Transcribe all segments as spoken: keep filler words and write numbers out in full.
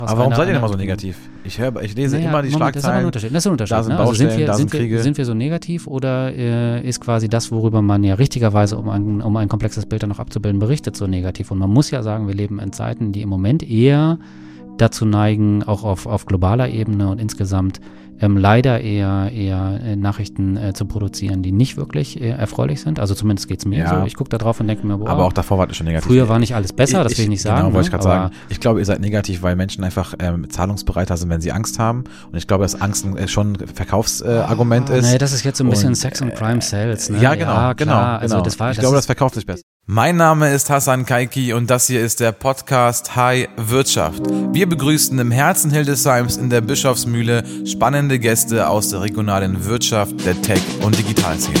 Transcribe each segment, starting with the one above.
Aber warum seid ihr denn immer so negativ? Ich, hör, ich lese naja, immer die Moment, Schlagzeilen. Das ist aber ein Unterschied. Das ist ein Unterschied. Da sind ne? Baustellen, also sind wir, da sind, sind, Kriege. wir, sind wir so negativ oder äh, ist quasi das, worüber man ja richtigerweise, um ein, um ein komplexes Bild dann noch abzubilden, berichtet, so negativ? Und man muss ja sagen, wir leben in Zeiten, die im Moment eher dazu neigen, auch auf, auf globaler Ebene und insgesamt ähm, leider eher, eher äh, Nachrichten äh, zu produzieren, die nicht wirklich äh, erfreulich sind. Also zumindest geht es mir ja. so. Ich gucke da drauf und denke mir, boah, aber auch davor war das schon negativ. Früher war nicht alles besser, ich, das will ich nicht sagen. Genau, wollte ich gerade ne? sagen. Ich glaube, ihr seid negativ, weil Menschen einfach ähm, zahlungsbereiter sind, wenn sie Angst haben. Und ich glaube, dass Angst äh, schon ein Verkaufsargument äh, ist. Nee, das ist jetzt so ein bisschen und, Sex and Crime Sells. Ne? Ja, genau, ja, genau. klar. Also genau. das war, ich das glaube, ist, das verkauft sich besser. Mein Name ist Hassan Kaiki und das hier ist der Podcast Hi Wirtschaft. Wir begrüßen im Herzen Hildesheims in der Bischofsmühle spannende Gäste aus der regionalen Wirtschaft, der Tech- und Digitalszene.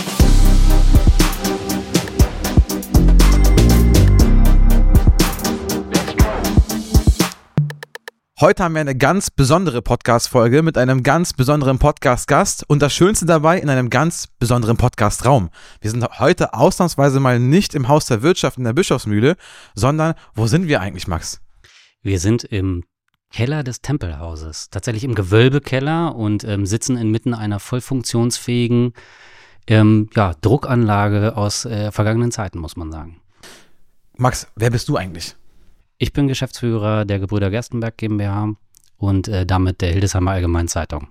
Heute haben wir eine ganz besondere Podcast-Folge mit einem ganz besonderen Podcast-Gast und das Schönste dabei in einem ganz besonderen Podcast-Raum. Wir sind heute ausnahmsweise mal nicht im Haus der Wirtschaft in der Bischofsmühle, sondern wo sind wir eigentlich, Max? Wir sind im Keller des Tempelhauses, tatsächlich im Gewölbekeller und ähm, sitzen inmitten einer voll funktionsfähigen ähm, ja, Druckanlage aus äh, vergangenen Zeiten, muss man sagen. Max, wer bist du eigentlich? Ich bin Geschäftsführer der Gebrüder Gerstenberg GmbH und äh, damit der Hildesheimer Allgemeinen Zeitung.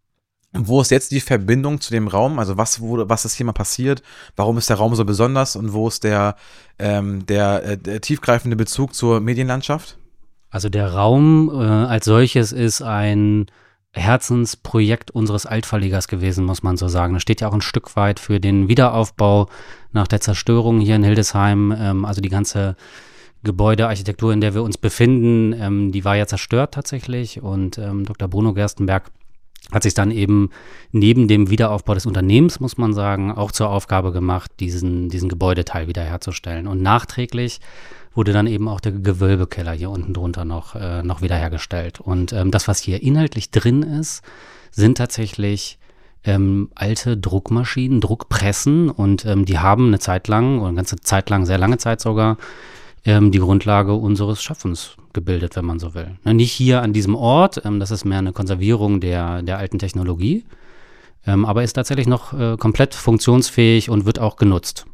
Und wo ist jetzt die Verbindung zu dem Raum? Also was wurde, was ist hier mal passiert? Warum ist der Raum so besonders? Und wo ist der, ähm, der, äh, der tiefgreifende Bezug zur Medienlandschaft? Also der Raum äh, als solches ist ein Herzensprojekt unseres Altverlegers gewesen, muss man so sagen. Das steht ja auch ein Stück weit für den Wiederaufbau nach der Zerstörung hier in Hildesheim. Ähm, also die ganze Gebäudearchitektur, in der wir uns befinden, ähm, die war ja zerstört tatsächlich und ähm, Doktor Bruno Gerstenberg hat sich dann eben neben dem Wiederaufbau des Unternehmens, muss man sagen, auch zur Aufgabe gemacht, diesen, diesen Gebäudeteil wiederherzustellen. Und nachträglich wurde dann eben auch der Gewölbekeller hier unten drunter noch, äh, noch wiederhergestellt. Und ähm, das, was hier inhaltlich drin ist, sind tatsächlich ähm, alte Druckmaschinen, Druckpressen und ähm, die haben eine Zeit lang, oder eine ganze Zeit lang, sehr lange Zeit sogar, die Grundlage unseres Schaffens gebildet, wenn man so will. Nicht hier an diesem Ort, das ist mehr eine Konservierung der, der alten Technologie, aber ist tatsächlich noch komplett funktionsfähig und wird auch genutzt.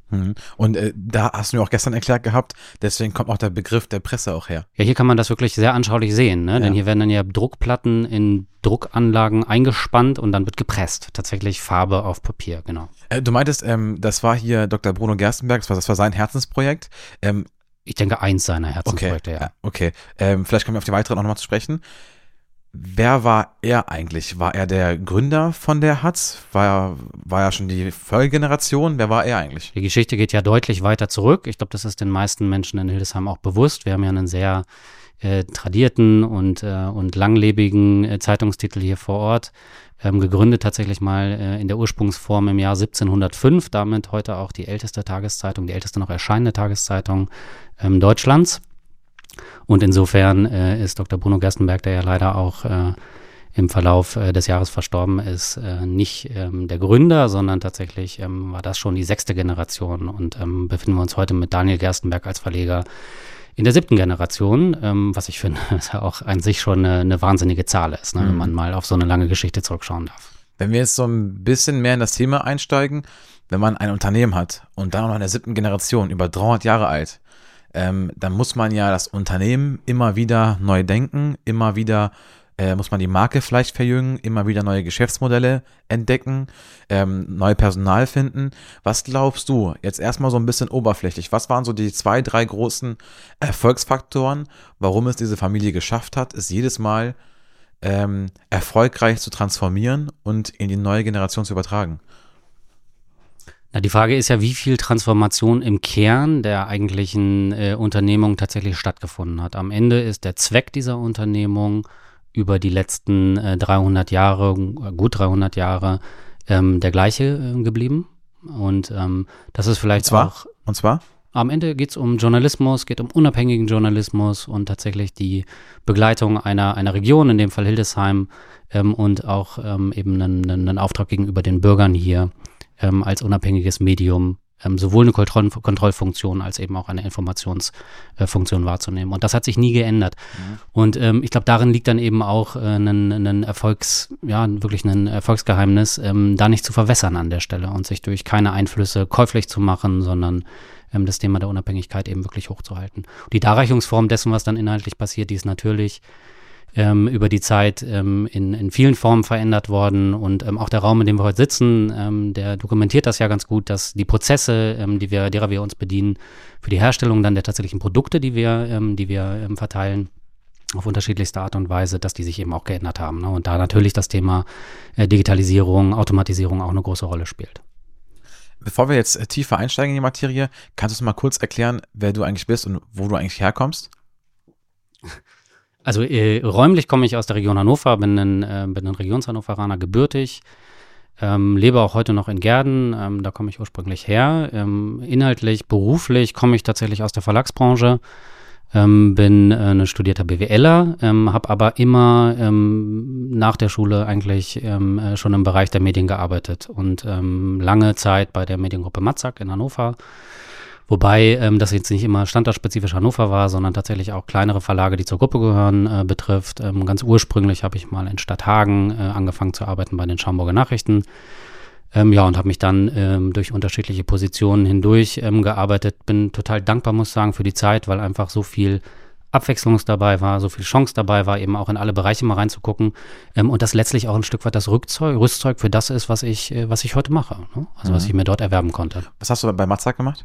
Und äh, da hast du mir auch gestern erklärt gehabt, deswegen kommt auch der Begriff der Presse auch her. Ja, hier kann man das wirklich sehr anschaulich sehen, ne? Ja. Denn hier werden dann ja Druckplatten in Druckanlagen eingespannt und dann wird gepresst. Tatsächlich Farbe auf Papier, genau. Äh, du meintest, ähm, das war hier Doktor Bruno Gerstenberg, das war, das war sein Herzensprojekt. Ähm, Ich denke, eins seiner Herzensprojekte, okay, ja. Okay, ähm, vielleicht kommen wir auf die weiteren auch nochmal zu sprechen. Wer war er eigentlich? War er der Gründer von der Hatz? War er, war er schon die Folgegeneration? Wer war er eigentlich? Die Geschichte geht ja deutlich weiter zurück. Ich glaube, das ist den meisten Menschen in Hildesheim auch bewusst. Wir haben ja einen sehr äh, tradierten und, äh, und langlebigen äh, Zeitungstitel hier vor Ort. Ähm, gegründet tatsächlich mal äh, in der Ursprungsform im Jahr siebzehnhundertfünf, damit heute auch die älteste Tageszeitung, die älteste noch erscheinende Tageszeitung ähm, Deutschlands. Und insofern äh, ist Doktor Bruno Gerstenberg, der ja leider auch äh, im Verlauf äh, des Jahres verstorben ist, äh, nicht ähm, der Gründer, sondern tatsächlich ähm, war das schon die sechste Generation und ähm, befinden wir uns heute mit Daniel Gerstenberg als Verleger in der siebten Generation, ähm, was ich finde, ist ja auch an sich schon eine, eine wahnsinnige Zahl ist, ne, mhm. wenn man mal auf so eine lange Geschichte zurückschauen darf. Wenn wir jetzt so ein bisschen mehr in das Thema einsteigen, wenn man ein Unternehmen hat und dann auch noch in der siebten Generation, über dreihundert Jahre alt, ähm, dann muss man ja das Unternehmen immer wieder neu denken, immer wieder äh, muss man die Marke vielleicht verjüngen, immer wieder neue Geschäftsmodelle entdecken, ähm, neue Personal finden. Was glaubst du, jetzt erstmal so ein bisschen oberflächlich, was waren so die zwei, drei großen Erfolgsfaktoren, warum es diese Familie geschafft hat, es jedes Mal ähm, erfolgreich zu transformieren und in die neue Generation zu übertragen? Na, die Frage ist ja, wie viel Transformation im Kern der eigentlichen äh, Unternehmung tatsächlich stattgefunden hat. Am Ende ist der Zweck dieser Unternehmung über die letzten äh, dreihundert Jahre, gut dreihundert Jahre, ähm, der gleiche äh, geblieben. Und ähm, das ist vielleicht und zwar? auch... Und zwar? Am Ende geht es um Journalismus, geht um unabhängigen Journalismus und tatsächlich die Begleitung einer, einer Region, in dem Fall Hildesheim, ähm, und auch ähm, eben einen, einen Auftrag gegenüber den Bürgern hier, ähm, als unabhängiges Medium ähm, sowohl eine Kontroll- Kontrollfunktion als eben auch eine Informationsfunktion äh, wahrzunehmen. Und das hat sich nie geändert. Mhm. Und ähm, ich glaube, darin liegt dann eben auch äh, ein, ein Erfolgs, ja, wirklich ein Erfolgsgeheimnis, ähm, da nicht zu verwässern an der Stelle und sich durch keine Einflüsse käuflich zu machen, sondern ähm, das Thema der Unabhängigkeit eben wirklich hochzuhalten. Und die Darreichungsform dessen, was dann inhaltlich passiert, die ist natürlich Ähm, über die Zeit ähm, in, in vielen Formen verändert worden und ähm, auch der Raum, in dem wir heute sitzen, ähm, der dokumentiert das ja ganz gut, dass die Prozesse, ähm, die wir, derer wir uns bedienen, für die Herstellung dann der tatsächlichen Produkte, die wir, ähm, die wir ähm, verteilen, auf unterschiedlichste Art und Weise, dass die sich eben auch geändert haben. Ne? Und da natürlich das Thema äh, Digitalisierung, Automatisierung auch eine große Rolle spielt. Bevor wir jetzt äh, tiefer einsteigen in die Materie, kannst du uns mal kurz erklären, wer du eigentlich bist und wo du eigentlich herkommst? Also äh, räumlich komme ich aus der Region Hannover, bin ein, äh, bin ein Regions-Hannoveraner, gebürtig, ähm, lebe auch heute noch in Gerden, ähm, da komme ich ursprünglich her. Ähm, inhaltlich, beruflich komme ich tatsächlich aus der Verlagsbranche, ähm, bin äh, ein studierter BWLer, ähm, habe aber immer ähm, nach der Schule eigentlich ähm, äh, schon im Bereich der Medien gearbeitet und ähm, lange Zeit bei der Mediengruppe Matzak in Hannover. Wobei ähm, das jetzt nicht immer standortspezifisch Hannover war, sondern tatsächlich auch kleinere Verlage, die zur Gruppe gehören, äh, betrifft. Ähm, ganz ursprünglich habe ich mal in Stadthagen äh, angefangen zu arbeiten bei den Schaumburger Nachrichten. Ähm, ja, und habe mich dann ähm, durch unterschiedliche Positionen hindurch ähm, gearbeitet. Bin total dankbar, muss ich sagen, für die Zeit, weil einfach so viel Abwechslung dabei war, so viel Chance dabei war, eben auch in alle Bereiche mal reinzugucken. Ähm, und das letztlich auch ein Stück weit das Rückzeug, Rüstzeug für das ist, was ich, äh, was ich heute mache. Ne? Also mhm. was ich mir dort erwerben konnte. Was hast du bei Matzak gemacht?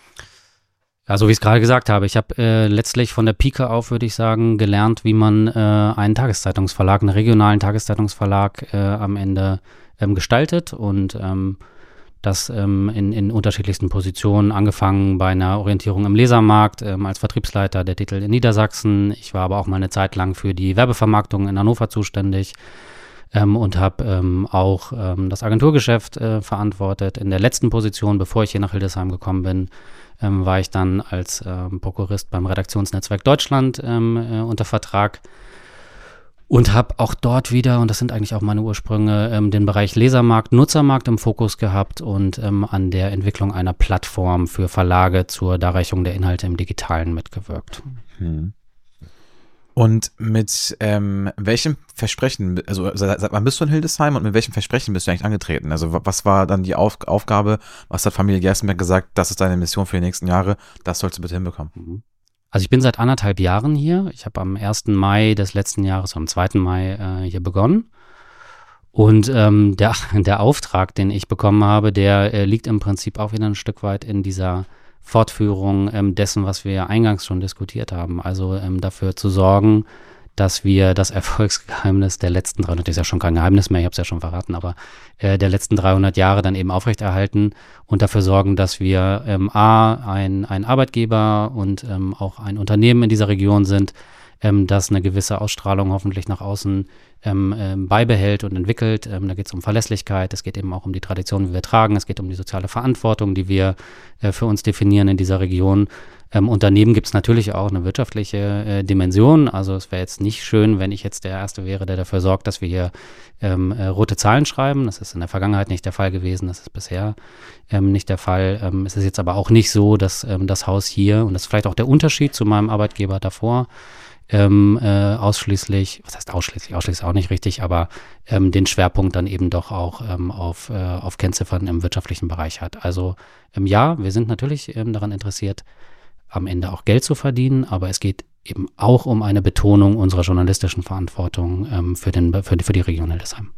Ja, so wie ich es gerade gesagt habe, ich habe äh, letztlich von der Pike auf, würde ich sagen, gelernt, wie man äh, einen Tageszeitungsverlag, einen regionalen Tageszeitungsverlag äh, am Ende ähm, gestaltet und ähm, das ähm, in, in unterschiedlichsten Positionen, angefangen bei einer Orientierung im Lesermarkt ähm, als Vertriebsleiter der Titel in Niedersachsen. Ich war aber auch mal eine Zeit lang für die Werbevermarktung in Hannover zuständig ähm, und habe ähm, auch ähm, das Agenturgeschäft äh, verantwortet. In der letzten Position, bevor ich hier nach Hildesheim gekommen bin, Ähm, war ich dann als ähm, Prokurist beim Redaktionsnetzwerk Deutschland ähm, äh, unter Vertrag und habe auch dort wieder, und das sind eigentlich auch meine Ursprünge, ähm, den Bereich Lesermarkt, Nutzermarkt im Fokus gehabt und ähm, an der Entwicklung einer Plattform für Verlage zur Darreichung der Inhalte im Digitalen mitgewirkt. Hm. Und mit ähm, welchem Versprechen, also seit, seit wann bist du in Hildesheim und mit welchem Versprechen bist du eigentlich angetreten? Also was war dann die Auf, Aufgabe, was hat Familie Gerstenberg gesagt, das ist deine Mission für die nächsten Jahre, das sollst du bitte hinbekommen? Also ich bin seit anderthalb Jahren hier. Ich habe am ersten Mai des letzten Jahres, am zweiten Mai äh, hier begonnen. Und ähm, der, der Auftrag, den ich bekommen habe, der äh, liegt im Prinzip auch wieder ein Stück weit in dieser Fortführung ähm, dessen, was wir ja eingangs schon diskutiert haben. Also ähm, dafür zu sorgen, dass wir das Erfolgsgeheimnis der letzten dreihundert, das ist ja schon kein Geheimnis mehr, ich habe es ja schon verraten, aber äh, der letzten dreihundert Jahre dann eben aufrechterhalten und dafür sorgen, dass wir ähm, A, ein, ein Arbeitgeber und ähm, auch ein Unternehmen in dieser Region sind, ähm, das eine gewisse Ausstrahlung hoffentlich nach außen ähm, ähm, beibehält und entwickelt. Ähm, da geht es um Verlässlichkeit, es geht eben auch um die Tradition, die wir tragen, es geht um die soziale Verantwortung, die wir äh, für uns definieren in dieser Region. Ähm, und daneben gibt es natürlich auch eine wirtschaftliche äh, Dimension. Also es wäre jetzt nicht schön, wenn ich jetzt der Erste wäre, der dafür sorgt, dass wir hier ähm, äh, rote Zahlen schreiben. Das ist in der Vergangenheit nicht der Fall gewesen, das ist bisher ähm, nicht der Fall. Ähm, es ist jetzt aber auch nicht so, dass ähm, das Haus hier, und das ist vielleicht auch der Unterschied zu meinem Arbeitgeber davor, Ähm, äh, ausschließlich, was heißt ausschließlich, ausschließlich auch nicht richtig, aber ähm, den Schwerpunkt dann eben doch auch ähm, auf, äh, auf Kennziffern im wirtschaftlichen Bereich hat. Also ähm, ja, wir sind natürlich ähm, daran interessiert, am Ende auch Geld zu verdienen, aber es geht eben auch um eine Betonung unserer journalistischen Verantwortung ähm, für, den, für, für die Region Hildesheim.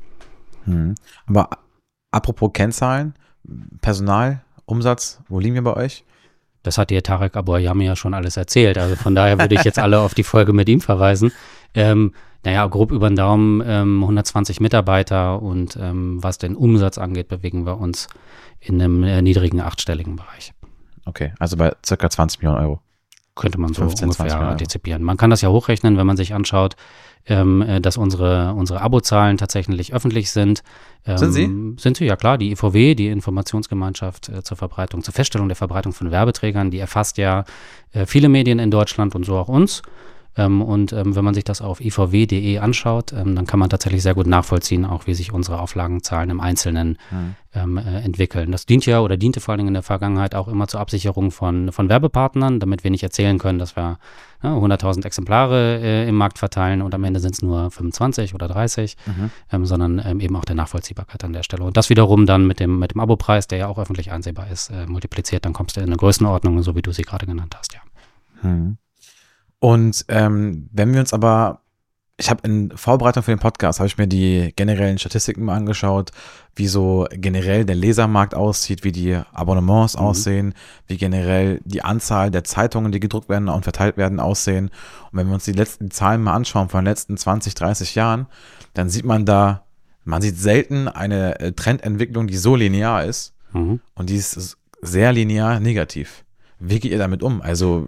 Hm. Aber apropos Kennzahlen, Personal, Umsatz, wo liegen wir bei euch? Das hat dir Tarek Abouyami ja schon alles erzählt. Also von daher würde ich jetzt alle auf die Folge mit ihm verweisen. Ähm, naja, grob über den Daumen ähm, hundertzwanzig Mitarbeiter und ähm, was den Umsatz angeht, bewegen wir uns in einem äh, niedrigen achtstelligen Bereich. Okay, also bei circa zwanzig Millionen Euro. Könnte man so ungefähr antizipieren. Man kann das ja hochrechnen, wenn man sich anschaut, ähm, dass unsere, unsere Abozahlen tatsächlich öffentlich sind. Ähm, sind sie? Sind sie, ja klar. Die I V W, die Informationsgemeinschaft äh, zur Verbreitung, zur Feststellung der Verbreitung von Werbeträgern, die erfasst ja äh, viele Medien in Deutschland und so auch uns. Ähm, und ähm, wenn man sich das auf i v w punkt d e anschaut, ähm, dann kann man tatsächlich sehr gut nachvollziehen, auch wie sich unsere Auflagenzahlen im Einzelnen mhm. ähm, äh, entwickeln. Das dient ja oder diente vor allen Dingen in der Vergangenheit auch immer zur Absicherung von, von Werbepartnern, damit wir nicht erzählen können, dass wir ja, hunderttausend Exemplare äh, im Markt verteilen und am Ende sind es nur fünfundzwanzig oder dreißig, mhm. ähm, sondern ähm, eben auch der Nachvollziehbarkeit an der Stelle. Und das wiederum dann mit dem, mit dem Abopreis, der ja auch öffentlich einsehbar ist, äh, multipliziert, dann kommst du in eine Größenordnung, so wie du sie gerade genannt hast, ja. Mhm. Und ähm, wenn wir uns aber, ich habe in Vorbereitung für den Podcast, habe ich mir die generellen Statistiken mal angeschaut, wie so generell der Lesermarkt aussieht, wie die Abonnements mhm. aussehen, wie generell die Anzahl der Zeitungen, die gedruckt werden und verteilt werden, aussehen. Und wenn wir uns die letzten Zahlen mal anschauen von den letzten zwanzig, dreißig Jahren, dann sieht man da, man sieht selten eine Trendentwicklung, die so linear ist mhm. und die ist sehr linear negativ. Wie geht ihr damit um? Also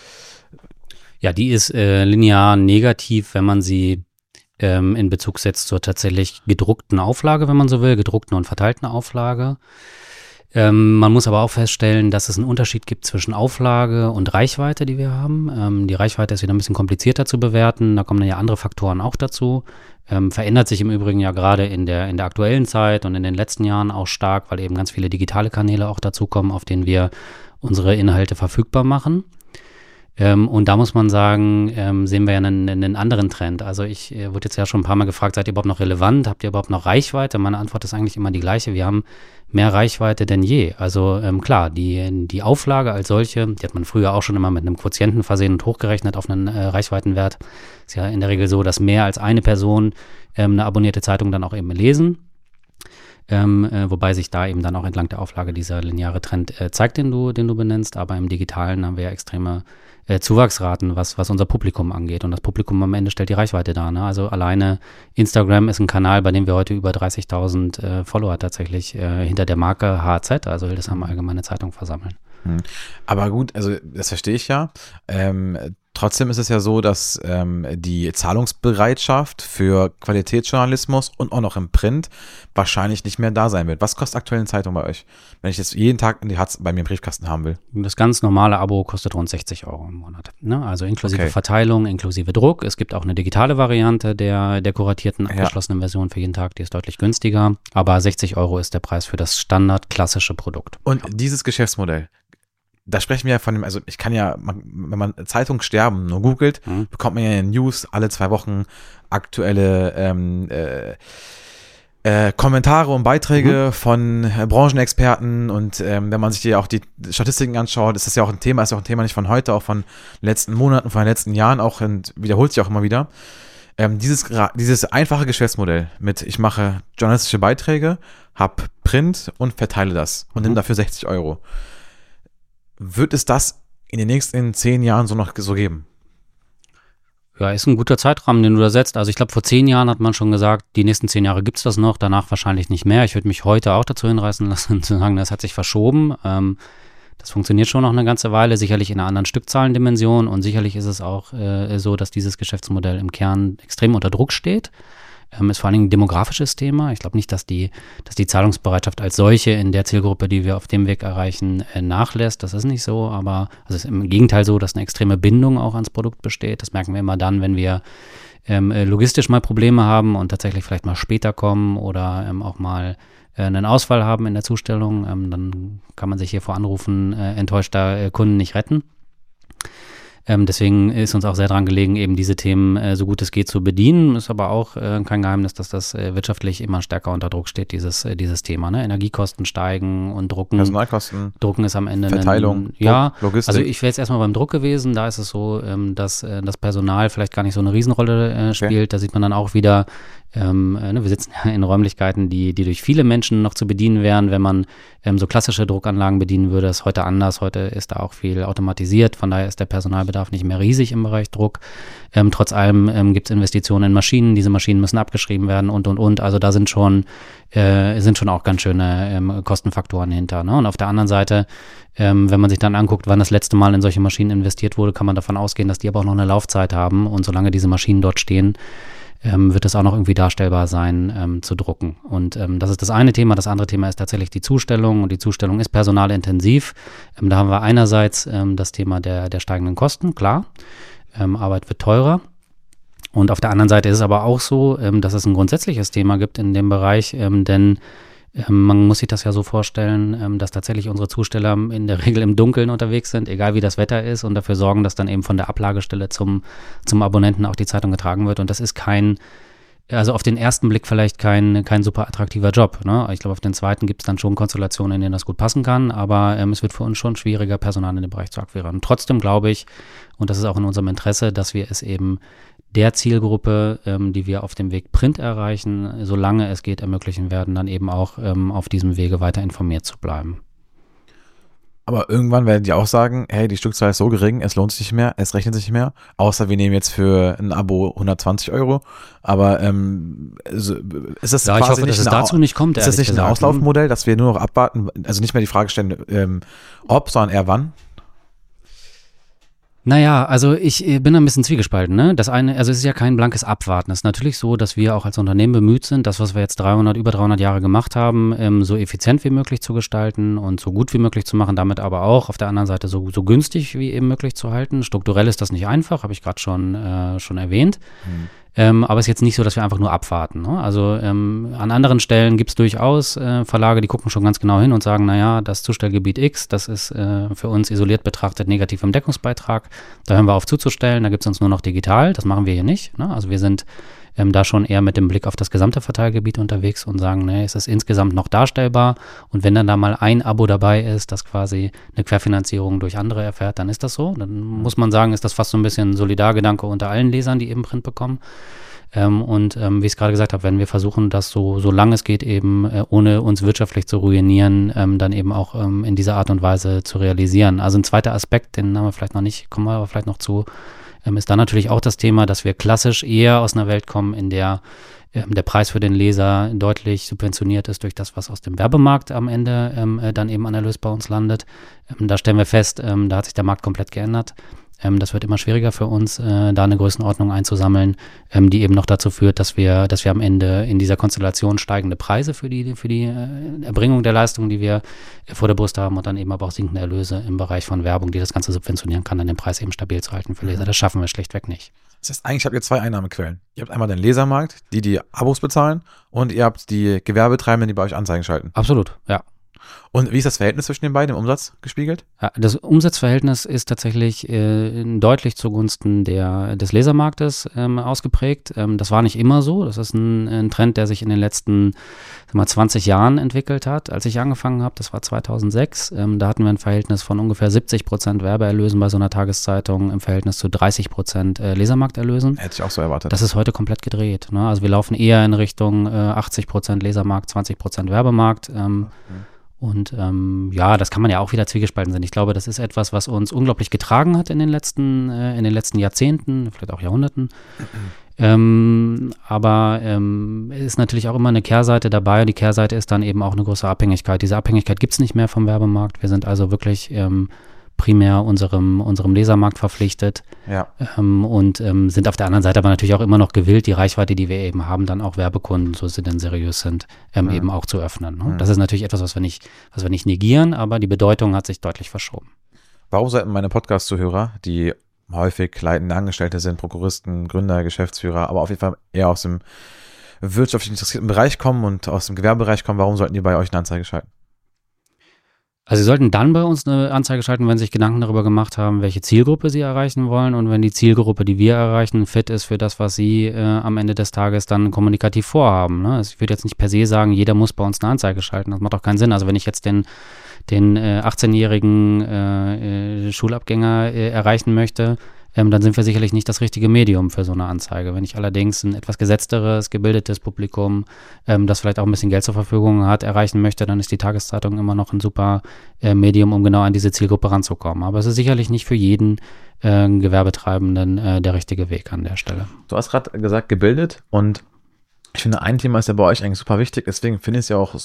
Ja, die ist äh, linear negativ, wenn man sie ähm, in Bezug setzt zur tatsächlich gedruckten Auflage, wenn man so will, gedruckten und verteilten Auflage. Ähm, man muss aber auch feststellen, dass es einen Unterschied gibt zwischen Auflage und Reichweite, die wir haben. Ähm, die Reichweite ist wieder ein bisschen komplizierter zu bewerten, da kommen dann ja andere Faktoren auch dazu. Ähm, verändert sich im Übrigen ja gerade in der, in der aktuellen Zeit und in den letzten Jahren auch stark, weil eben ganz viele digitale Kanäle auch dazukommen, auf denen wir unsere Inhalte verfügbar machen. Ähm, und da muss man sagen, ähm, sehen wir ja einen, einen anderen Trend. Also ich äh, wurde jetzt ja schon ein paar Mal gefragt, seid ihr überhaupt noch relevant? Habt ihr überhaupt noch Reichweite? Meine Antwort ist eigentlich immer die gleiche. Wir haben mehr Reichweite denn je. Also ähm, klar, die, die Auflage als solche, die hat man früher auch schon immer mit einem Quotienten versehen und hochgerechnet auf einen äh, Reichweitenwert. Ist ja in der Regel so, dass mehr als eine Person ähm, eine abonnierte Zeitung dann auch eben lesen. Ähm, äh, wobei sich da eben dann auch entlang der Auflage dieser lineare Trend äh, zeigt, den du, den du benennst. Aber im Digitalen haben wir ja extreme äh, Zuwachsraten, was, was unser Publikum angeht. Und das Publikum am Ende stellt die Reichweite dar. Ne? Also alleine Instagram ist ein Kanal, bei dem wir heute über dreißigtausend äh, Follower tatsächlich äh, hinter der Marke H Z, also Hildesheim Allgemeine Zeitung, versammeln. Aber gut, also das verstehe ich ja. Ähm, trotzdem ist es ja so, dass ähm, die Zahlungsbereitschaft für Qualitätsjournalismus und auch noch im Print wahrscheinlich nicht mehr da sein wird. Was kostet aktuell eine Zeitung bei euch, wenn ich jetzt jeden Tag in die Hatz bei mir im Briefkasten haben will? Das ganz normale Abo kostet rund sechzig Euro im Monat. Ne? Also inklusive okay. Verteilung, inklusive Druck. Es gibt auch eine digitale Variante der, der kuratierten, abgeschlossenen ja. Version für jeden Tag. Die ist deutlich günstiger. Aber sechzig Euro ist der Preis für das standard-klassische Produkt. Und ja. dieses Geschäftsmodell, da sprechen wir ja von dem, also ich kann ja, man, wenn man Zeitungen sterben nur googelt, mhm. bekommt man ja News alle zwei Wochen, aktuelle ähm, äh, äh, Kommentare und Beiträge mhm. von äh, Branchenexperten und ähm, wenn man sich ja auch die Statistiken anschaut, ist das ja auch ein Thema, ist ja auch ein Thema nicht von heute, auch von letzten Monaten, von den letzten Jahren auch und wiederholt sich auch immer wieder. Ähm, dieses, dieses einfache Geschäftsmodell mit, ich mache journalistische Beiträge, hab Print und verteile das und mhm. nehme dafür sechzig Euro. Wird es das in den nächsten zehn Jahren so noch so geben? Ja, ist ein guter Zeitrahmen, den du da setzt. Also ich glaube, vor zehn Jahren hat man schon gesagt, die nächsten zehn Jahre gibt es das noch, danach wahrscheinlich nicht mehr. Ich würde mich heute auch dazu hinreißen lassen, zu sagen, das hat sich verschoben. Ähm, das funktioniert schon noch eine ganze Weile, sicherlich in einer anderen Stückzahlendimension und sicherlich ist es auch äh, so, dass dieses Geschäftsmodell im Kern extrem unter Druck steht. Ähm, ist vor allen Dingen ein demografisches Thema. Ich glaube nicht, dass die, dass die Zahlungsbereitschaft als solche in der Zielgruppe, die wir auf dem Weg erreichen, äh, nachlässt. Das ist nicht so, aber also es ist im Gegenteil so, dass eine extreme Bindung auch ans Produkt besteht. Das merken wir immer dann, wenn wir ähm, logistisch mal Probleme haben und tatsächlich vielleicht mal später kommen oder ähm, auch mal äh, einen Ausfall haben in der Zustellung. Ähm, dann kann man sich hier vor Anrufen äh, enttäuschter äh, Kunden nicht retten. Ähm, deswegen ist uns auch sehr daran gelegen, eben diese Themen äh, so gut es geht zu bedienen. Ist aber auch äh, kein Geheimnis, dass das äh, wirtschaftlich immer stärker unter Druck steht, dieses, äh, dieses Thema. Ne? Energiekosten steigen und Drucken. Personalkosten. Drucken ist am Ende Verteilung. Ein, ja, Logistik. Also ich wäre jetzt erstmal beim Druck gewesen. Da ist es so, ähm, dass äh, das Personal vielleicht gar nicht so eine Riesenrolle äh, spielt. Okay. Da sieht man dann auch wieder, Ähm, äh, ne, wir sitzen ja in Räumlichkeiten, die, die durch viele Menschen noch zu bedienen wären, wenn man ähm, so klassische Druckanlagen bedienen würde. Das ist heute anders. Heute ist da auch viel automatisiert. Von daher ist der Personalbedarf nicht mehr riesig im Bereich Druck. Ähm, trotz allem ähm, gibt es Investitionen in Maschinen. Diese Maschinen müssen abgeschrieben werden und, und, und. Also da sind schon, äh, sind schon auch ganz schöne ähm, Kostenfaktoren hinter. Ne? Und auf der anderen Seite, ähm, wenn man sich dann anguckt, wann das letzte Mal in solche Maschinen investiert wurde, kann man davon ausgehen, dass die aber auch noch eine Laufzeit haben. Und solange diese Maschinen dort stehen, Ähm, wird es auch noch irgendwie darstellbar sein, ähm, zu drucken. Und ähm, das ist das eine Thema. Das andere Thema ist tatsächlich die Zustellung und die Zustellung ist personalintensiv. Ähm, da haben wir einerseits ähm, das Thema der, der steigenden Kosten, klar. ähm, Arbeit wird teurer. Und auf der anderen Seite ist es aber auch so, ähm, dass es ein grundsätzliches Thema gibt in dem Bereich, ähm, denn ähm, man muss sich das ja so vorstellen, ähm, dass tatsächlich unsere Zusteller in der Regel im Dunkeln unterwegs sind, egal wie das Wetter ist, und dafür sorgen, dass dann eben von der Ablagestelle zum, zum Abonnenten auch die Zeitung getragen wird. Und das ist kein, also auf den ersten Blick vielleicht kein, kein super attraktiver Job. Ne? Ich glaube, auf den zweiten gibt es dann schon Konstellationen, in denen das gut passen kann, aber ähm, es wird für uns schon schwieriger, Personal in dem Bereich zu akquirieren. Und trotzdem glaube ich, und das ist auch in unserem Interesse, dass wir es eben der Zielgruppe, ähm, die wir auf dem Weg Print erreichen, solange es geht, ermöglichen werden, dann eben auch ähm, auf diesem Wege weiter informiert zu bleiben. Aber irgendwann werden die auch sagen, hey, die Stückzahl ist so gering, es lohnt sich nicht mehr, es rechnet sich nicht mehr, außer wir nehmen jetzt für ein Abo hundertzwanzig Euro. Aber ähm, also, ist das ja, quasi ich hoffe, nicht dass es ein, dazu nicht kommt. Ist das nicht gesagt, ein Auslaufmodell, dass wir nur noch abwarten, also nicht mehr die Frage stellen, ähm, ob, sondern eher wann? Naja, also ich bin da ein bisschen zwiegespalten. Ne? Das eine, also es ist ja kein blankes Abwarten. Es ist natürlich so, dass wir auch als Unternehmen bemüht sind, das, was wir jetzt dreihundert, über dreihundert Jahre gemacht haben, ähm, so effizient wie möglich zu gestalten und so gut wie möglich zu machen, damit aber auch auf der anderen Seite so, so günstig wie eben möglich zu halten. Strukturell ist das nicht einfach, habe ich gerade schon, äh, schon erwähnt. Hm. Ähm, aber es ist jetzt nicht so, dass wir einfach nur abwarten. Ne? Also ähm, an anderen Stellen gibt es durchaus äh, Verlage, die gucken schon ganz genau hin und sagen, naja, das Zustellgebiet X, das ist äh, für uns isoliert betrachtet negativ im Deckungsbeitrag. Da hören wir auf zuzustellen, da gibt es uns nur noch digital. Das machen wir hier nicht. Ne? Also wir sind ähm, da schon eher mit dem Blick auf das gesamte Verteilgebiet unterwegs und sagen, nee, es ist insgesamt noch darstellbar. Und wenn dann da mal ein Abo dabei ist, das quasi eine Querfinanzierung durch andere erfährt, dann ist das so. Dann muss man sagen, ist das fast so ein bisschen Solidargedanke unter allen Lesern, die eben Print bekommen. Ähm, und ähm, wie ich es gerade gesagt habe, wenn wir versuchen, das so, so lange es geht, eben äh, ohne uns wirtschaftlich zu ruinieren, ähm, dann eben auch ähm, in dieser Art und Weise zu realisieren. Also ein zweiter Aspekt, den haben wir vielleicht noch nicht, kommen wir aber vielleicht noch zu, ähm, ist dann natürlich auch das Thema, dass wir klassisch eher aus einer Welt kommen, in der ähm, der Preis für den Leser deutlich subventioniert ist durch das, was aus dem Werbemarkt am Ende ähm, äh, dann eben an Erlös bei uns landet. Ähm, da stellen wir fest, ähm, da hat sich der Markt komplett geändert. Ähm, das wird immer schwieriger für uns, äh, da eine Größenordnung einzusammeln, ähm, die eben noch dazu führt, dass wir, dass wir am Ende in dieser Konstellation steigende Preise für die, für die äh, Erbringung der Leistungen, die wir äh, vor der Brust haben, und dann eben aber auch sinkende Erlöse im Bereich von Werbung, die das Ganze subventionieren kann, dann den Preis eben stabil zu halten für Leser. Das schaffen wir schlichtweg nicht. Das heißt, eigentlich habt ihr zwei Einnahmequellen. Ihr habt einmal den Lesermarkt, die die Abos bezahlen, und ihr habt die Gewerbetreibenden, die bei euch Anzeigen schalten. Absolut, ja. Und wie ist das Verhältnis zwischen den beiden im Umsatz gespiegelt? Ja, das Umsatzverhältnis ist tatsächlich äh, deutlich zugunsten der, des Lesermarktes ähm, ausgeprägt. Ähm, das war nicht immer so. Das ist ein, ein Trend, der sich in den letzten sag mal, zwanzig Jahren entwickelt hat. Als ich angefangen habe, das war zweitausendsechs, ähm, da hatten wir ein Verhältnis von ungefähr siebzig Prozent Werbeerlösen bei so einer Tageszeitung im Verhältnis zu dreißig Prozent äh, Lesermarkterlösen. Hätte ich auch so erwartet. Das ist heute komplett gedreht. Ne? Also wir laufen eher in Richtung äh, achtzig Prozent Lesermarkt, zwanzig Prozent Werbemarkt. Ähm, okay. Und ähm, ja, das kann man ja auch wieder zwiegespalten sehen. Ich glaube, das ist etwas, was uns unglaublich getragen hat in den letzten, äh, in den letzten Jahrzehnten, vielleicht auch Jahrhunderten. Mhm. Ähm, aber ähm, ist natürlich auch immer eine Kehrseite dabei. Die Kehrseite ist dann eben auch eine große Abhängigkeit. Diese Abhängigkeit gibt es nicht mehr vom Werbemarkt. Wir sind also wirklich ähm, primär unserem, unserem Lesermarkt verpflichtet, ja. ähm, und ähm, sind auf der anderen Seite aber natürlich auch immer noch gewillt, die Reichweite, die wir eben haben, dann auch Werbekunden, so sie denn seriös sind, ähm, ja. eben auch zu öffnen. Ne? Ja. Das ist natürlich etwas, was wir nicht, was wir nicht negieren, aber die Bedeutung hat sich deutlich verschoben. Warum sollten meine Podcast-Zuhörer, die häufig leitende Angestellte sind, Prokuristen, Gründer, Geschäftsführer, aber auf jeden Fall eher aus dem wirtschaftlich interessierten Bereich kommen und aus dem Gewerbebereich kommen, warum sollten die bei euch eine Anzeige schalten? Also sie sollten dann bei uns eine Anzeige schalten, wenn sie sich Gedanken darüber gemacht haben, welche Zielgruppe sie erreichen wollen, und wenn die Zielgruppe, die wir erreichen, fit ist für das, was sie äh, am Ende des Tages dann kommunikativ vorhaben. Ne? Also ich würde jetzt nicht per se sagen, jeder muss bei uns eine Anzeige schalten. Das macht auch keinen Sinn. Also wenn ich jetzt den, den äh, achtzehnjährigen äh, äh, Schulabgänger äh, erreichen möchte, ähm, dann sind wir sicherlich nicht das richtige Medium für so eine Anzeige. Wenn ich allerdings ein etwas gesetzteres, gebildetes Publikum, ähm, das vielleicht auch ein bisschen Geld zur Verfügung hat, erreichen möchte, dann ist die Tageszeitung immer noch ein super äh, Medium, um genau an diese Zielgruppe ranzukommen. Aber es ist sicherlich nicht für jeden äh, Gewerbetreibenden äh, der richtige Weg an der Stelle. Du hast gerade gesagt, gebildet, und ich finde, ein Thema ist ja bei euch eigentlich super wichtig, deswegen finde ich es ja auch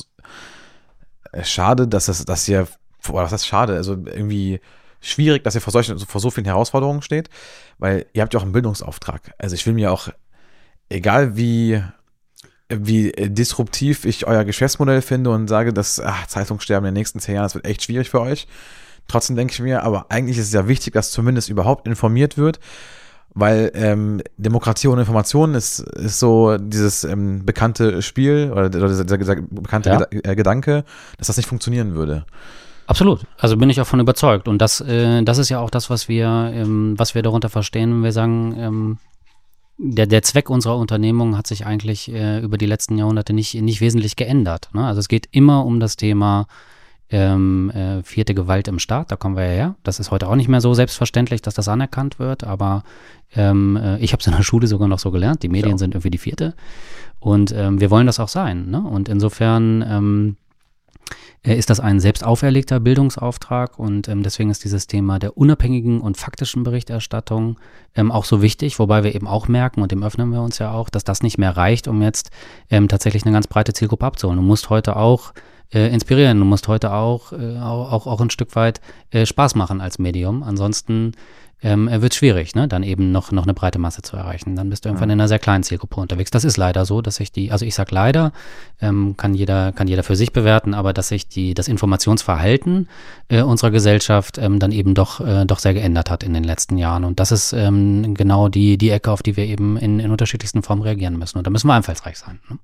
schade, dass es, dass ihr, oder was heißt schade, also irgendwie schwierig, dass ihr vor, solchen, vor so vielen Herausforderungen steht, weil ihr habt ja auch einen Bildungsauftrag. Also ich will mir auch, egal wie, wie disruptiv ich euer Geschäftsmodell finde und sage, dass ach, Zeitungssterben in den nächsten zehn Jahren, das wird echt schwierig für euch. Trotzdem denke ich mir, aber eigentlich ist es ja wichtig, dass zumindest überhaupt informiert wird, weil ähm, Demokratie ohne Information ist, ist so dieses ähm, bekannte Spiel oder, oder dieser, dieser bekannte Ja. Geda- äh, Gedanke, dass das nicht funktionieren würde. Absolut. Also bin ich auch von überzeugt. Und das, äh, das ist ja auch das, was wir, ähm, was wir darunter verstehen, wenn wir sagen, ähm, der, der Zweck unserer Unternehmung hat sich eigentlich äh, über die letzten Jahrhunderte nicht, nicht wesentlich geändert. Ne? Also es geht immer um das Thema ähm, äh, vierte Gewalt im Staat, da kommen wir ja her. Das ist heute auch nicht mehr so selbstverständlich, dass das anerkannt wird, aber ähm, äh, ich habe es in der Schule sogar noch so gelernt, die Medien Ja. sind irgendwie die vierte und ähm, wir wollen das auch sein. Ne? Und insofern ähm, äh, ist das ein selbst auferlegter Bildungsauftrag und ähm, deswegen ist dieses Thema der unabhängigen und faktischen Berichterstattung ähm, auch so wichtig, wobei wir eben auch merken, und dem öffnen wir uns ja auch, dass das nicht mehr reicht, um jetzt ähm, tatsächlich eine ganz breite Zielgruppe abzuholen. Du musst heute auch äh, inspirieren, du musst heute auch, äh, auch, auch, auch ein Stück weit äh, Spaß machen als Medium, ansonsten ähm, wird es schwierig, ne? Dann eben noch, noch eine breite Masse zu erreichen. Dann bist du irgendwann in einer sehr kleinen Zielgruppe unterwegs. Das ist leider so, dass sich die, also ich sag leider, ähm, kann jeder, kann jeder für sich bewerten, aber dass sich die, das Informationsverhalten äh, unserer Gesellschaft ähm, dann eben doch, äh, doch sehr geändert hat in den letzten Jahren. Und das ist ähm, genau die, die Ecke, auf die wir eben in, in unterschiedlichsten Formen reagieren müssen. Und da müssen wir einfallsreich sein. Ne?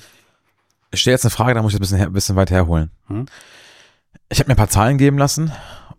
Ich stelle jetzt eine Frage, da muss ich ein bisschen, her, ein bisschen weit herholen. Hm? Ich habe mir ein paar Zahlen geben lassen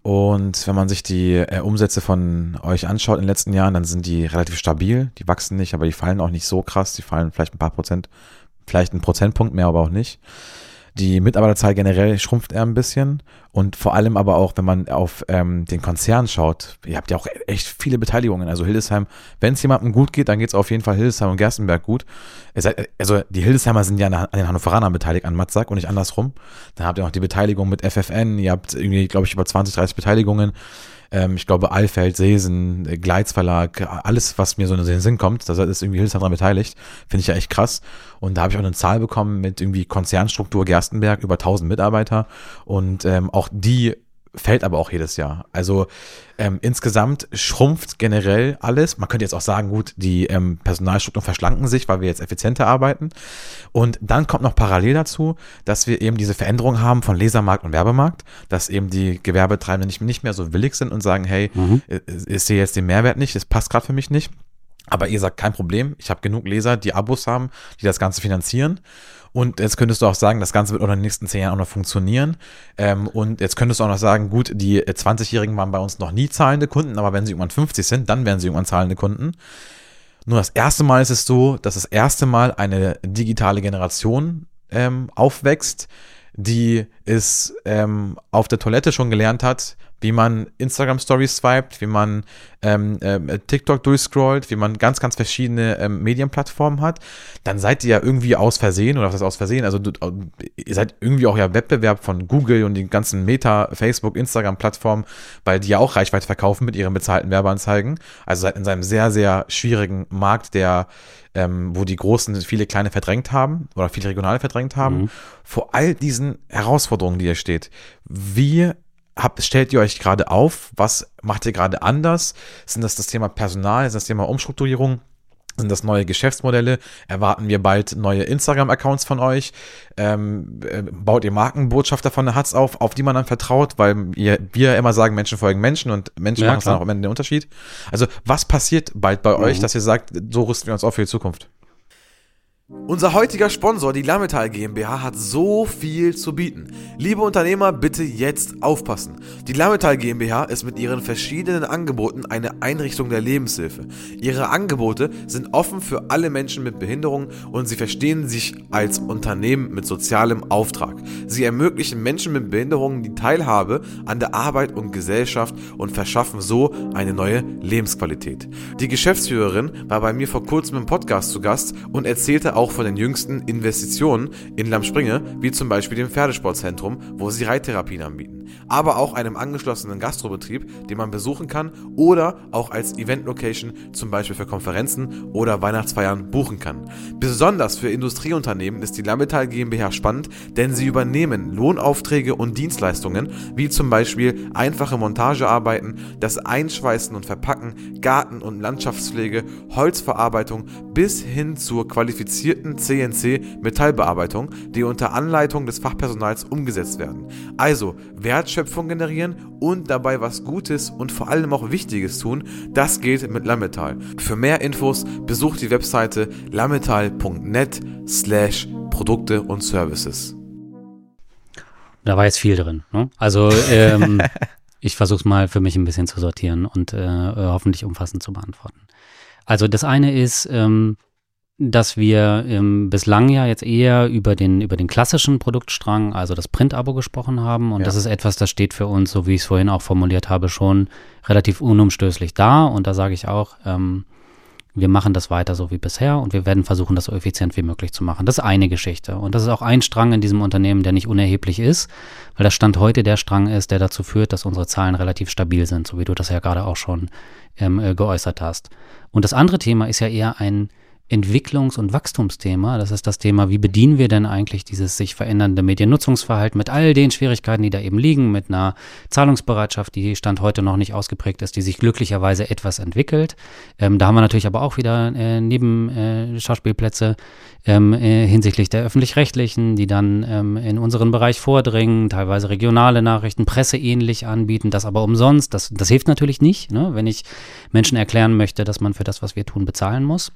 und wenn man sich die äh, Umsätze von euch anschaut in den letzten Jahren, dann sind die relativ stabil. Die wachsen nicht, aber die fallen auch nicht so krass. Die fallen vielleicht ein paar Prozent, vielleicht ein Prozentpunkt mehr, aber auch nicht. Die Mitarbeiterzahl generell schrumpft eher ein bisschen und vor allem aber auch, wenn man auf ähm, den Konzern schaut, ihr habt ja auch echt viele Beteiligungen, also Hildesheim, wenn es jemandem gut geht, dann geht es auf jeden Fall Hildesheim und Gerstenberg gut. Ihr seid, also die Hildesheimer sind ja an den Hannoveranern beteiligt, an Matzak und nicht andersrum. Dann habt ihr noch die Beteiligung mit F F N, ihr habt irgendwie, glaube ich, über zwanzig, dreißig Beteiligungen. Ähm, ich glaube, Alfeld, Seesen, Gleitz Verlag, alles, was mir so in den Sinn kommt, da ist irgendwie Hildesheim dran beteiligt. Finde ich ja echt krass. Und da habe ich auch eine Zahl bekommen mit irgendwie Konzernstruktur Gerstenberg, über tausend Mitarbeiter. Und ähm, auch die fällt aber auch jedes Jahr. Also ähm, insgesamt schrumpft generell alles. Man könnte jetzt auch sagen, gut, die ähm, Personalstrukturen verschlanken sich, weil wir jetzt effizienter arbeiten. Und dann kommt noch parallel dazu, dass wir eben diese Veränderung haben von Lesermarkt und Werbemarkt, dass eben die Gewerbetreibenden nicht, nicht mehr so willig sind und sagen, hey, Mhm. ich sehe jetzt den Mehrwert nicht, das passt gerade für mich nicht. Aber ihr sagt, kein Problem, ich habe genug Leser, die Abos haben, die das Ganze finanzieren. Und jetzt könntest du auch sagen, das Ganze wird auch in den nächsten zehn Jahren auch noch funktionieren. Ähm, und jetzt könntest du auch noch sagen, gut, die zwanzigjährigen waren bei uns noch nie zahlende Kunden, aber wenn sie irgendwann fünfzig sind, dann werden sie irgendwann zahlende Kunden. Nur das erste Mal ist es so, dass das erste Mal eine digitale Generation ähm, aufwächst, die es ähm, auf der Toilette schon gelernt hat, wie man Instagram-Stories swiped, wie man ähm, äh, TikTok durchscrollt, wie man ganz, ganz verschiedene ähm, Medienplattformen hat, dann seid ihr ja irgendwie aus Versehen, oder was ist aus Versehen, also du, ihr seid irgendwie auch ja Wettbewerb von Google und den ganzen Meta, Facebook, Instagram-Plattformen, weil die ja auch Reichweite verkaufen mit ihren bezahlten Werbeanzeigen. Also seid in seinem sehr, sehr schwierigen Markt, der ähm, wo die Großen viele kleine verdrängt haben oder viele regionale verdrängt haben. Mhm. Vor all diesen Herausforderungen, die ihr steht, wie Habt, stellt ihr euch gerade auf? Was macht ihr gerade anders? Sind das das Thema Personal? Ist das Thema Umstrukturierung? Sind das neue Geschäftsmodelle? Erwarten wir bald neue Instagram-Accounts von euch? Ähm, äh, baut ihr Markenbotschafter von der Hatz auf, auf die man dann vertraut? Weil ihr, wir immer sagen, Menschen folgen Menschen und Menschen ja, machen dann auch am Ende den Unterschied. Also was passiert bald bei mhm. euch, dass ihr sagt, so rüsten wir uns auf für die Zukunft? Unser heutiger Sponsor, die Lammetal GmbH, hat so viel zu bieten. Liebe Unternehmer, bitte jetzt aufpassen. Die Lammetal GmbH ist mit ihren verschiedenen Angeboten eine Einrichtung der Lebenshilfe. Ihre Angebote sind offen für alle Menschen mit Behinderung und sie verstehen sich als Unternehmen mit sozialem Auftrag. Sie ermöglichen Menschen mit Behinderungen die Teilhabe an der Arbeit und Gesellschaft und verschaffen so eine neue Lebensqualität. Die Geschäftsführerin war bei mir vor kurzem im Podcast zu Gast und erzählte auch von den jüngsten Investitionen in Lammspringe, wie zum Beispiel dem Pferdesportzentrum, wo sie Reittherapien anbieten, aber auch einem angeschlossenen Gastrobetrieb, den man besuchen kann oder auch als Event-Location, zum Beispiel für Konferenzen oder Weihnachtsfeiern buchen kann. Besonders für Industrieunternehmen ist die Lammetal GmbH spannend, denn sie übernehmen Lohnaufträge und Dienstleistungen, wie zum Beispiel einfache Montagearbeiten, das Einschweißen und Verpacken, Garten- und Landschaftspflege, Holzverarbeitung bis hin zur Qualifizierung zertifizierten C N C-Metallbearbeitung, die unter Anleitung des Fachpersonals umgesetzt werden. Also Wertschöpfung generieren und dabei was Gutes und vor allem auch Wichtiges tun, das geht mit Lammetal. Für mehr Infos besucht die Webseite lammetal punkt net slash Produkte und Services. Da war jetzt viel drin, ne? Also ähm, ich versuche es mal für mich ein bisschen zu sortieren und äh, hoffentlich umfassend zu beantworten. Also das eine ist, ähm, dass wir ähm, bislang ja jetzt eher über den, über den klassischen Produktstrang, also das Print-Abo gesprochen haben. Und ja. das ist etwas, das steht für uns, so wie ich es vorhin auch formuliert habe, schon relativ unumstößlich da. Und da sage ich auch, ähm, wir machen das weiter so wie bisher und wir werden versuchen, das so effizient wie möglich zu machen. Das ist eine Geschichte. Und das ist auch ein Strang in diesem Unternehmen, der nicht unerheblich ist, weil das Stand heute der Strang ist, der dazu führt, dass unsere Zahlen relativ stabil sind, so wie du das ja gerade auch schon ähm, äh, geäußert hast. Und das andere Thema ist ja eher ein Entwicklungs- und Wachstumsthema. Das ist das Thema, wie bedienen wir denn eigentlich dieses sich verändernde Mediennutzungsverhalten mit all den Schwierigkeiten, die da eben liegen, mit einer Zahlungsbereitschaft, die Stand heute noch nicht ausgeprägt ist, die sich glücklicherweise etwas entwickelt. Ähm, da haben wir natürlich aber auch wieder äh, neben äh, Schauspielplätze ähm, äh, hinsichtlich der Öffentlich-Rechtlichen, die dann ähm, in unseren Bereich vordringen, teilweise regionale Nachrichten, presseähnlich anbieten, das aber umsonst. Das, das hilft natürlich nicht, ne, wenn ich Menschen erklären möchte, dass man für das, was wir tun, bezahlen muss.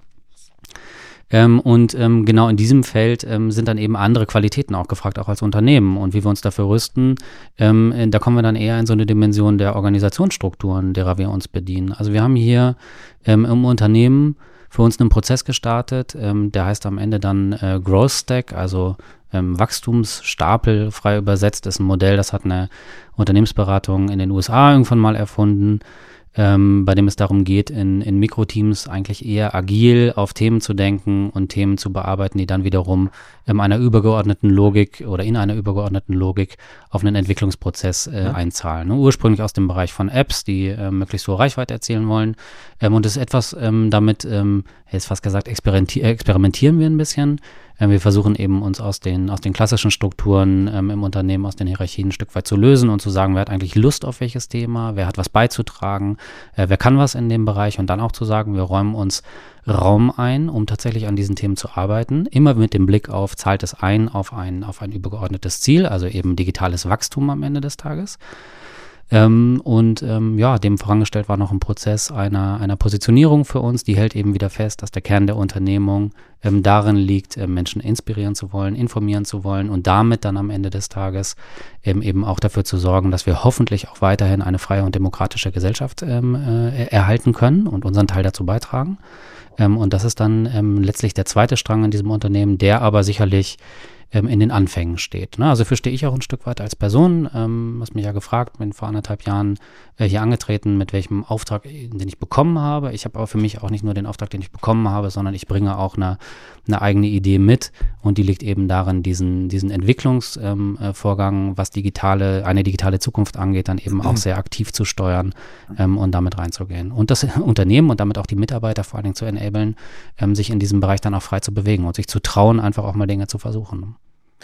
Ähm, und ähm, genau in diesem Feld ähm, sind dann eben andere Qualitäten auch gefragt, auch als Unternehmen. Und wie wir uns dafür rüsten, ähm, da kommen wir dann eher in so eine Dimension der Organisationsstrukturen, derer wir uns bedienen. Also wir haben hier ähm, im Unternehmen für uns einen Prozess gestartet, ähm, der heißt am Ende dann äh, Growth Stack, also ähm, Wachstumsstapel, frei übersetzt, ist ein Modell, das hat eine Unternehmensberatung in den U S A irgendwann mal erfunden. Ähm, bei dem es darum geht, in, in Mikroteams eigentlich eher agil auf Themen zu denken und Themen zu bearbeiten, die dann wiederum in einer übergeordneten Logik oder in einer übergeordneten Logik auf einen Entwicklungsprozess äh, ja. einzahlen. Ne? Ursprünglich aus dem Bereich von Apps, die äh, möglichst hohe Reichweite erzielen wollen. Ähm, und das ist etwas, ähm, damit, ähm, jetzt fast gesagt, experimenti- experimentieren wir ein bisschen. Ähm, wir versuchen eben uns aus den, aus den klassischen Strukturen ähm, im Unternehmen, aus den Hierarchien ein Stück weit zu lösen und zu sagen, wer hat eigentlich Lust auf welches Thema, wer hat was beizutragen, äh, wer kann was in dem Bereich und dann auch zu sagen, wir räumen uns Raum ein, um tatsächlich an diesen Themen zu arbeiten, immer mit dem Blick auf, zahlt es ein auf ein, auf ein übergeordnetes Ziel, also eben digitales Wachstum am Ende des Tages. Ähm, und ähm, ja, dem vorangestellt war noch ein Prozess einer, einer Positionierung für uns, die hält eben wieder fest, dass der Kern der Unternehmung ähm, darin liegt, äh, Menschen inspirieren zu wollen, informieren zu wollen und damit dann am Ende des Tages ähm, eben auch dafür zu sorgen, dass wir hoffentlich auch weiterhin eine freie und demokratische Gesellschaft ähm, äh, erhalten können und unseren Teil dazu beitragen. Ähm, und das ist dann ähm, letztlich der zweite Strang in diesem Unternehmen, der aber sicherlich ähm, in den Anfängen steht. Ne? Also dafür stehe ich auch ein Stück weit als Person. Ähm, hast mich ja gefragt, bin vor anderthalb Jahren äh, hier angetreten, mit welchem Auftrag, den ich bekommen habe. Ich habe aber für mich auch nicht nur den Auftrag, den ich bekommen habe, sondern ich bringe auch eine, eine eigene Idee mit und die liegt eben darin, diesen, diesen Entwicklungsvorgang, ähm, was digitale, eine digitale Zukunft angeht, dann eben auch sehr aktiv zu steuern ähm, und damit reinzugehen. Und das Unternehmen und damit auch die Mitarbeiter vor allen Dingen zu enablen, ähm, sich in diesem Bereich dann auch frei zu bewegen und sich zu trauen, einfach auch mal Dinge zu versuchen.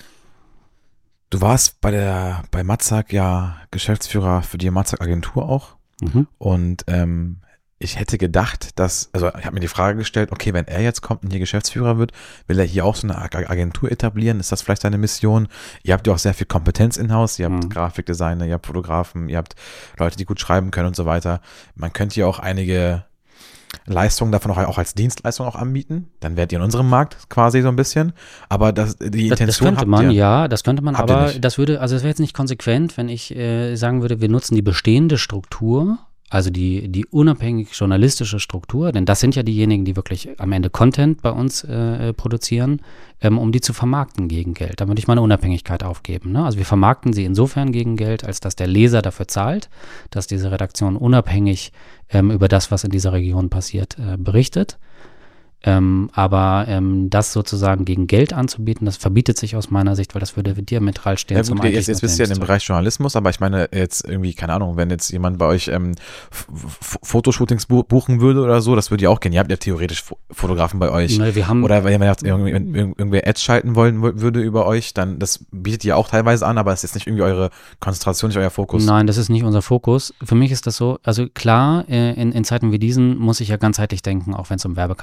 Du warst bei der bei Matzak ja Geschäftsführer für die Matzak Agentur auch. Mhm. Und ähm, ich hätte gedacht, dass, also ich habe mir die Frage gestellt, okay, wenn er jetzt kommt und hier Geschäftsführer wird, will er hier auch so eine Agentur etablieren? Ist das vielleicht seine Mission? Ihr habt ja auch sehr viel Kompetenz in-house, ihr habt mhm. Grafikdesigner, ihr habt Fotografen, ihr habt Leute, die gut schreiben können und so weiter. Man könnte ja auch einige Leistungen davon auch, auch als Dienstleistung auch anbieten, dann wärt ihr in unserem Markt quasi so ein bisschen, aber das, die Intention das, das könnte habt man, ihr, ja, das könnte man, aber nicht. das würde, also es wäre jetzt nicht konsequent, wenn ich äh, sagen würde, wir nutzen die bestehende Struktur, also die, die unabhängig journalistische Struktur, denn das sind ja diejenigen, die wirklich am Ende Content bei uns äh, produzieren, ähm, um die zu vermarkten gegen Geld. Da würde ich meine Unabhängigkeit aufgeben. Ne? Also wir vermarkten sie insofern gegen Geld, als dass der Leser dafür zahlt, dass diese Redaktion unabhängig ähm, über das, was in dieser Region passiert, äh, berichtet. Ähm, aber ähm, das sozusagen gegen Geld anzubieten, das verbietet sich aus meiner Sicht, weil das würde diametral stehen. Ja gut, zum jetzt, jetzt bist du ja in dem Bereich Journalismus, aber ich meine jetzt irgendwie, keine Ahnung, wenn jetzt jemand bei euch ähm, F- F- Fotoshootings bu- buchen würde oder so, das würde ja auch gehen. Ihr habt ja theoretisch F- Fotografen bei euch. Ne, wir haben, oder wenn man irgendwie, wenn irgendwer Ads schalten wollen würde über euch, dann das bietet ihr auch teilweise an, aber es ist nicht irgendwie eure Konzentration, nicht euer Fokus. Nein, das ist nicht unser Fokus. Für mich ist das so, also klar, äh, in, in Zeiten wie diesen muss ich ja ganzheitlich denken, auch wenn es um Werbekampagnen geht.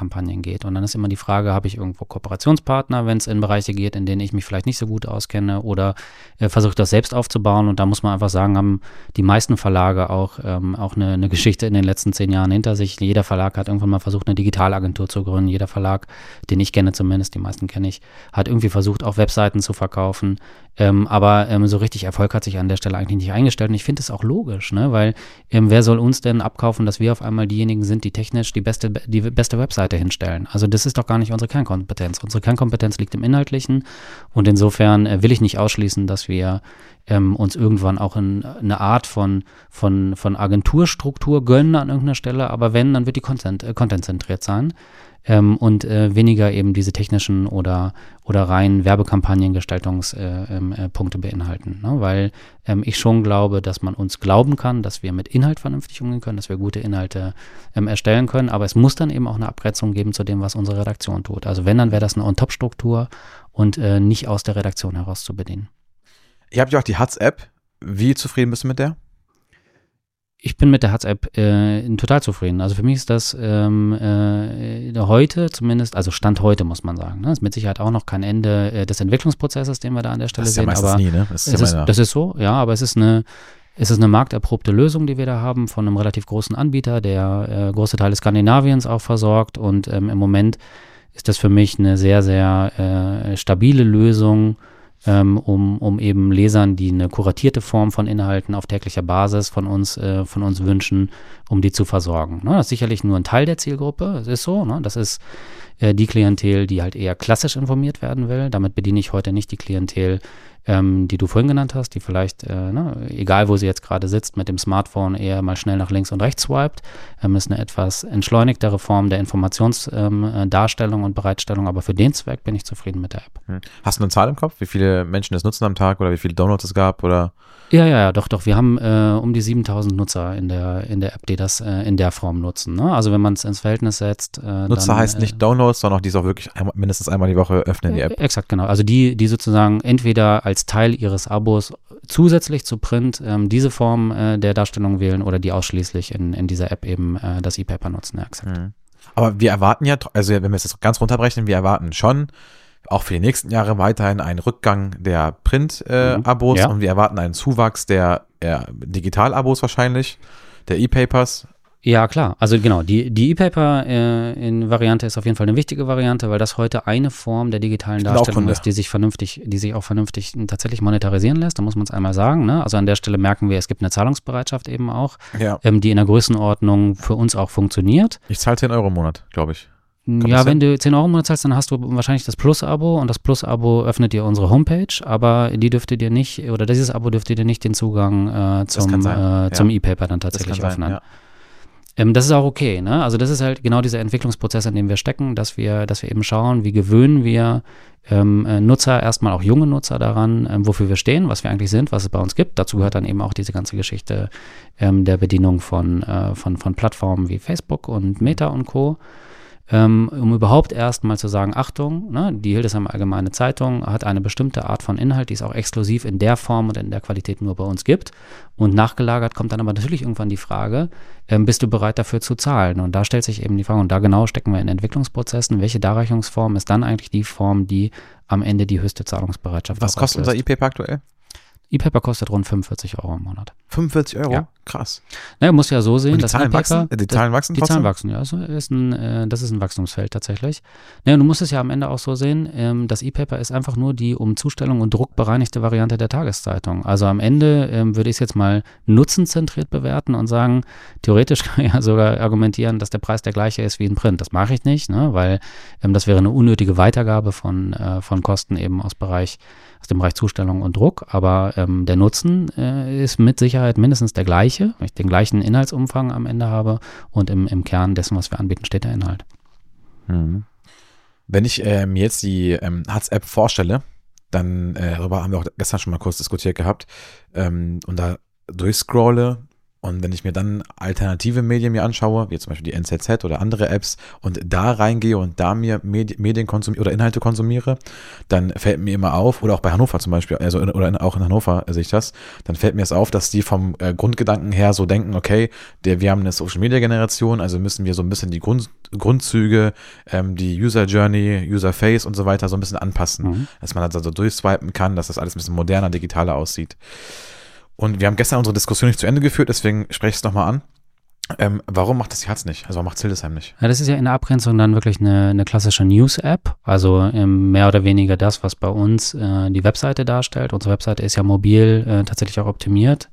geht. Und dann ist immer die Frage, habe ich irgendwo Kooperationspartner, wenn es in Bereiche geht, in denen ich mich vielleicht nicht so gut auskenne, oder äh, versuche das selbst aufzubauen. Und da muss man einfach sagen, haben die meisten Verlage auch, ähm, auch eine, eine Geschichte in den letzten zehn Jahren hinter sich. Jeder Verlag hat irgendwann mal versucht, eine Digitalagentur zu gründen. Jeder Verlag, den ich kenne zumindest, die meisten kenne ich, hat irgendwie versucht, auch Webseiten zu verkaufen. Ähm, aber ähm, so richtig Erfolg hat sich an der Stelle eigentlich nicht eingestellt. Und ich finde es auch logisch, ne? Weil ähm, wer soll uns denn abkaufen, dass wir auf einmal diejenigen sind, die technisch die beste, die beste Webseite hinstellen? Also das ist doch gar nicht unsere Kernkompetenz. Unsere Kernkompetenz liegt im Inhaltlichen, und insofern äh, will ich nicht ausschließen, dass wir ähm, uns irgendwann auch in eine Art von, von, von Agenturstruktur gönnen an irgendeiner Stelle, aber wenn, dann wird die Content, äh, content-zentriert sein. Ähm, und äh, weniger eben diese technischen oder, oder rein Werbekampagnengestaltungspunkte äh, ähm, äh, Punkte beinhalten. Ne? Weil ähm, ich schon glaube, dass man uns glauben kann, dass wir mit Inhalt vernünftig umgehen können, dass wir gute Inhalte ähm, erstellen können, aber es muss dann eben auch eine Abgrenzung geben zu dem, was unsere Redaktion tut. Also wenn, dann wäre das eine On-Top-Struktur und äh, nicht aus der Redaktion heraus zu bedienen. Ihr habt ja auch die Hatz-App. Wie zufrieden bist du mit der? Ich bin mit der Hatz-App äh, total zufrieden. Also für mich ist das ähm, äh, heute zumindest, also Stand heute muss man sagen, ne? Ist mit Sicherheit auch noch kein Ende äh, des Entwicklungsprozesses, den wir da an der Stelle das ist ja sehen. meistens Aber nie, ne? Das ist, es ja ist, meine- das ist so, ja, aber es ist eine Es ist eine markterprobte Lösung, die wir da haben, von einem relativ großen Anbieter, der äh, große Teile Skandinaviens auch versorgt, und ähm, im Moment ist das für mich eine sehr, sehr äh, stabile Lösung, ähm, um, um eben Lesern, die eine kuratierte Form von Inhalten auf täglicher Basis von uns, äh, von uns wünschen, um die zu versorgen. Ne? Das ist sicherlich nur ein Teil der Zielgruppe, das ist so, ne? Das ist äh, die Klientel, die halt eher klassisch informiert werden will. Damit bediene ich heute nicht die Klientel, Ähm, die du vorhin genannt hast, die vielleicht, äh, ne, egal wo sie jetzt gerade sitzt, mit dem Smartphone eher mal schnell nach links und rechts swiped. Ähm, ist eine etwas entschleunigtere Form der Informationsdarstellung ähm, und Bereitstellung, aber für den Zweck bin ich zufrieden mit der App. Hast du eine Zahl im Kopf, wie viele Menschen das nutzen am Tag oder wie viele Downloads es gab? Oder? Ja, ja, ja, doch, doch. Wir haben äh, um die siebentausend Nutzer in der, in der App, die das äh, in der Form nutzen. Ne? Also wenn man es ins Verhältnis setzt. Äh, Nutzer dann, heißt nicht Downloads, sondern auch die es auch wirklich einmal, mindestens einmal die Woche öffnen, die äh, App. Exakt, genau. Also die, die sozusagen entweder als Teil ihres Abos zusätzlich zu Print ähm, diese Form äh, der Darstellung wählen oder die ausschließlich in, in dieser App eben äh, das E-Paper nutzen. Ja, exakt. Mhm. Aber wir erwarten ja, also wenn wir es jetzt ganz runterbrechen, wir erwarten schon auch für die nächsten Jahre weiterhin einen Rückgang der Print-Abos äh, Mhm. Ja. und wir erwarten einen Zuwachs der äh, Digital-Abos wahrscheinlich, der E-Papers. Ja, klar. Also genau, die, die E-Paper äh, in Variante ist auf jeden Fall eine wichtige Variante, weil das heute eine Form der digitalen Ich bin auch Darstellung Kunde. ist, die sich vernünftig, die sich auch vernünftig tatsächlich monetarisieren lässt. Da muss man es einmal sagen. Ne? Also an der Stelle merken wir, es gibt eine Zahlungsbereitschaft eben auch, Ja. ähm, die in der Größenordnung für uns auch funktioniert. Ich zahle zehn Euro im Monat, glaube ich. Ja, das wenn du zehn Euro im Monat zahlst, dann hast du wahrscheinlich das Plus-Abo, und das Plus-Abo öffnet dir unsere Homepage, aber die dürfte dir nicht, oder dieses Abo dürfte dir nicht den Zugang äh, zum, kann sein, äh, zum ja. E-Paper dann Das tatsächlich kann sein, öffnen. ja. Ähm, das ist auch okay, ne? Also das ist halt genau dieser Entwicklungsprozess, in dem wir stecken, dass wir, dass wir eben schauen, wie gewöhnen wir ähm, äh, Nutzer, erstmal auch junge Nutzer daran, ähm, wofür wir stehen, was wir eigentlich sind, was es bei uns gibt. Dazu gehört dann eben auch diese ganze Geschichte ähm, der Bedienung von, äh, von, von Plattformen wie Facebook und Meta und Co., Ähm, um überhaupt erstmal zu sagen, Achtung, ne, die Hildesheimer Allgemeine Zeitung hat eine bestimmte Art von Inhalt, die es auch exklusiv in der Form und in der Qualität nur bei uns gibt. Und nachgelagert kommt dann aber natürlich irgendwann die Frage, ähm, bist du bereit dafür zu zahlen? Und da stellt sich eben die Frage, und da genau stecken wir in Entwicklungsprozessen, welche Darreichungsform ist dann eigentlich die Form, die am Ende die höchste Zahlungsbereitschaft Was auch kostet unser auslöst. E-Paper aktuell? E-Paper kostet rund fünfundvierzig Euro im Monat. fünfundvierzig Euro? Ja. Krass. Naja, muss ja so sehen, Und die dass Zahlen E-Paper- wachsen? Äh, Die Zahlen wachsen Die trotzdem? Zahlen wachsen, ja. Also ist ein, äh, das ist ein Wachstumsfeld tatsächlich. Naja, du musst es ja am Ende auch so sehen, ähm, das E-Paper ist einfach nur die um Zustellung und Druck bereinigte Variante der Tageszeitung. Also am Ende ähm, würde ich es jetzt mal nutzenzentriert bewerten und sagen, theoretisch kann ich ja sogar argumentieren, dass der Preis der gleiche ist wie in Print. Das mache ich nicht, ne? Weil ähm, das wäre eine unnötige Weitergabe von, äh, von Kosten eben aus Bereich aus dem Bereich Zustellung und Druck, aber ähm, der Nutzen äh, ist mit Sicherheit mindestens der gleiche, weil ich den gleichen Inhaltsumfang am Ende habe und im, im Kern dessen, was wir anbieten, steht der Inhalt. Mhm. Wenn ich äh, mir jetzt die ähm, Hatz-App vorstelle, dann, äh, darüber haben wir auch gestern schon mal kurz diskutiert gehabt, ähm, und da durchscrolle Und wenn ich mir dann alternative Medien mir anschaue, wie zum Beispiel die N Z Z oder andere Apps und da reingehe und da mir Medi- Medien konsumiere oder Inhalte konsumiere, dann fällt mir immer auf, oder auch bei Hannover zum Beispiel, also in, oder in, auch in Hannover sehe ich das, dann fällt mir es auf, dass die vom äh, Grundgedanken her so denken, okay, der, wir haben eine Social-Media-Generation, also müssen wir so ein bisschen die Grund, Grundzüge, ähm, die User-Journey, User-Face und so weiter so ein bisschen anpassen, mhm. dass man das also durchswipen kann, dass das alles ein bisschen moderner, digitaler aussieht. Und wir haben gestern unsere Diskussion nicht zu Ende geführt, deswegen spreche ich es nochmal an. Ähm, warum macht das Herz nicht? Also warum macht Hildesheim nicht? Ja, das ist ja in der Abgrenzung dann wirklich eine, eine klassische News-App, also ähm, mehr oder weniger das, was bei uns äh, die Webseite darstellt. Unsere Webseite ist ja mobil äh, tatsächlich auch optimiert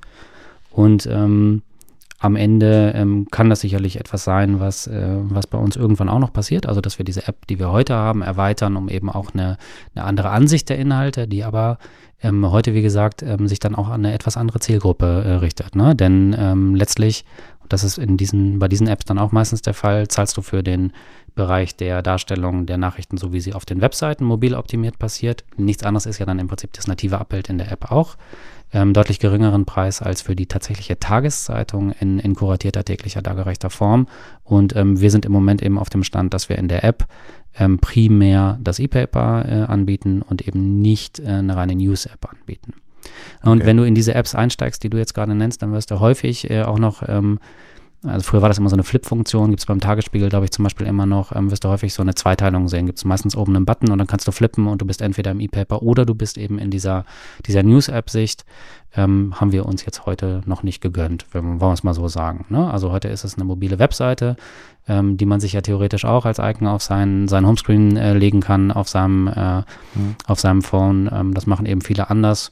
und ähm, am Ende ähm, kann das sicherlich etwas sein, was, äh, was bei uns irgendwann auch noch passiert, also dass wir diese App, die wir heute haben, erweitern, um eben auch eine, eine andere Ansicht der Inhalte, die aber ähm, heute, wie gesagt, ähm, sich dann auch an eine etwas andere Zielgruppe äh, richtet, ne? Denn ähm, letztlich, und das ist in diesen, bei diesen Apps dann auch meistens der Fall, zahlst du für den Bereich der Darstellung der Nachrichten, so wie sie auf den Webseiten mobil optimiert passiert. Nichts anderes ist ja dann im Prinzip das native Abbild in der App auch. Ähm, deutlich geringeren Preis als für die tatsächliche Tageszeitung in, in kuratierter, täglicher, dargereichter Form. Und ähm, wir sind im Moment eben auf dem Stand, dass wir in der App ähm, primär das E-Paper äh, anbieten und eben nicht äh, eine reine News-App anbieten. Und okay. Wenn du in diese Apps einsteigst, die du jetzt gerade nennst, dann wirst du häufig äh, auch noch ähm, also früher war das immer so eine Flip-Funktion, gibt es beim Tagesspiegel, glaube ich, zum Beispiel immer noch, ähm, wirst du häufig so eine Zweiteilung sehen, gibt es meistens oben einen Button und dann kannst du flippen und du bist entweder im E-Paper oder du bist eben in dieser, dieser News-App-Sicht, ähm, haben wir uns jetzt heute noch nicht gegönnt, wollen wir es mal so sagen, ne? Also heute ist es eine mobile Webseite, ähm, die man sich ja theoretisch auch als Icon auf seinen, seinen Homescreen äh, legen kann, auf seinem, äh, mhm. auf seinem Phone, ähm, das machen eben viele anders.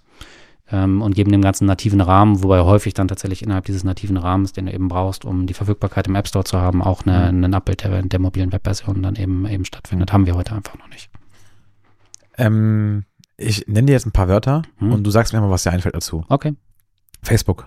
Und geben dem ganzen nativen Rahmen, wobei häufig dann tatsächlich innerhalb dieses nativen Rahmens, den du eben brauchst, um die Verfügbarkeit im App Store zu haben, auch eine, ein Abbild der, der mobilen Webversion dann eben, eben stattfindet. Haben wir heute einfach noch nicht. Ähm, ich nenne dir jetzt ein paar Wörter hm. und du sagst mir mal, was dir einfällt dazu. Okay. Facebook.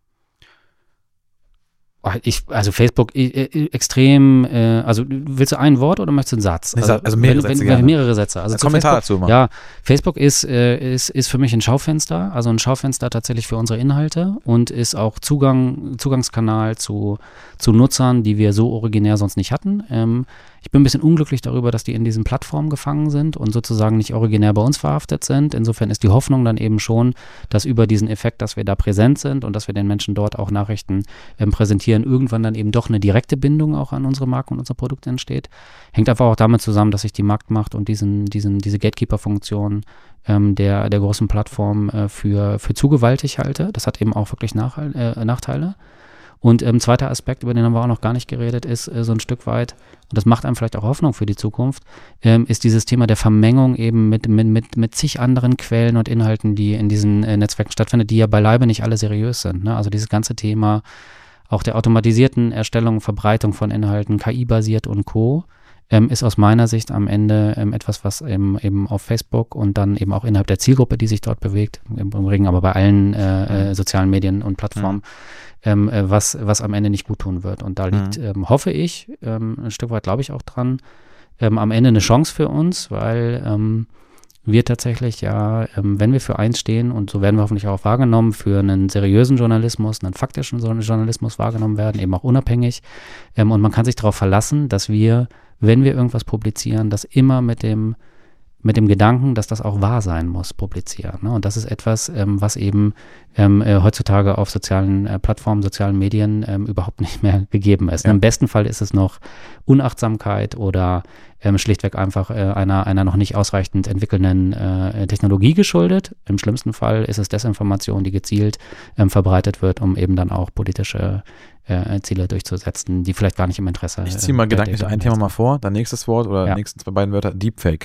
Ich, also Facebook äh, extrem, äh, also willst du ein Wort oder möchtest du einen Satz? Also, also mehrere wenn, Sätze, wenn, mehrere Sätze. Also ein Kommentar Facebook, dazu mal. Ja, Facebook ist, äh, ist, ist für mich ein Schaufenster, also ein Schaufenster tatsächlich für unsere Inhalte und ist auch Zugang, Zugangskanal zu, zu Nutzern, die wir so originär sonst nicht hatten. Ähm, ich bin ein bisschen unglücklich darüber, dass die in diesen Plattformen gefangen sind und sozusagen nicht originär bei uns verhaftet sind. Insofern ist die Hoffnung dann eben schon, dass über diesen Effekt, dass wir da präsent sind und dass wir den Menschen dort auch Nachrichten ähm, präsentieren, irgendwann dann eben doch eine direkte Bindung auch an unsere Marken und unser Produkt entsteht. Hängt einfach auch damit zusammen, dass sich die Marktmacht und diesen, diesen, diese Gatekeeper-Funktion ähm, der, der großen Plattform äh, für, für zu gewaltig halte. Das hat eben auch wirklich Nach, äh, Nachteile. Und ähm, zweiter Aspekt, über den haben wir auch noch gar nicht geredet, ist äh, so ein Stück weit, und das macht einem vielleicht auch Hoffnung für die Zukunft, ähm, ist dieses Thema der Vermengung eben mit, mit, mit, mit zig anderen Quellen und Inhalten, die in diesen äh, Netzwerken stattfinden, die ja beileibe nicht alle seriös sind, ne? Also dieses ganze Thema auch der automatisierten Erstellung, Verbreitung von Inhalten, K I-basiert und Co., ähm, ist aus meiner Sicht am Ende ähm, etwas, was eben, eben auf Facebook und dann eben auch innerhalb der Zielgruppe, die sich dort bewegt, im Übrigen aber bei allen äh, äh, sozialen Medien und Plattformen, mhm. Ähm, äh, was, was am Ende nicht gut tun wird. Und da liegt, mhm. ähm, hoffe ich, ähm, ein Stück weit glaube ich auch dran, ähm, am Ende eine Chance für uns, weil ähm, wir tatsächlich ja, ähm, wenn wir für eins stehen, und so werden wir hoffentlich auch wahrgenommen, für einen seriösen Journalismus, einen faktischen Journalismus wahrgenommen werden, eben auch unabhängig. Ähm, und man kann sich darauf verlassen, dass wir, wenn wir irgendwas publizieren, das immer mit dem mit dem Gedanken, dass das auch wahr sein muss, publizieren. Ne? Und das ist etwas, ähm, was eben ähm, äh, heutzutage auf sozialen äh, Plattformen, sozialen Medien ähm, überhaupt nicht mehr gegeben ist. Ja. Im besten Fall ist es noch Unachtsamkeit oder ähm, schlichtweg einfach äh, einer, einer noch nicht ausreichend entwickelnden äh, Technologie geschuldet. Im schlimmsten Fall ist es Desinformation, die gezielt ähm, verbreitet wird, um eben dann auch politische äh, Ziele durchzusetzen, die vielleicht gar nicht im Interesse. Ich ziehe mal äh, gedanklich ein Thema mal vor, dann nächstes Wort oder ja. nächsten zwei beiden Wörter, Deepfake.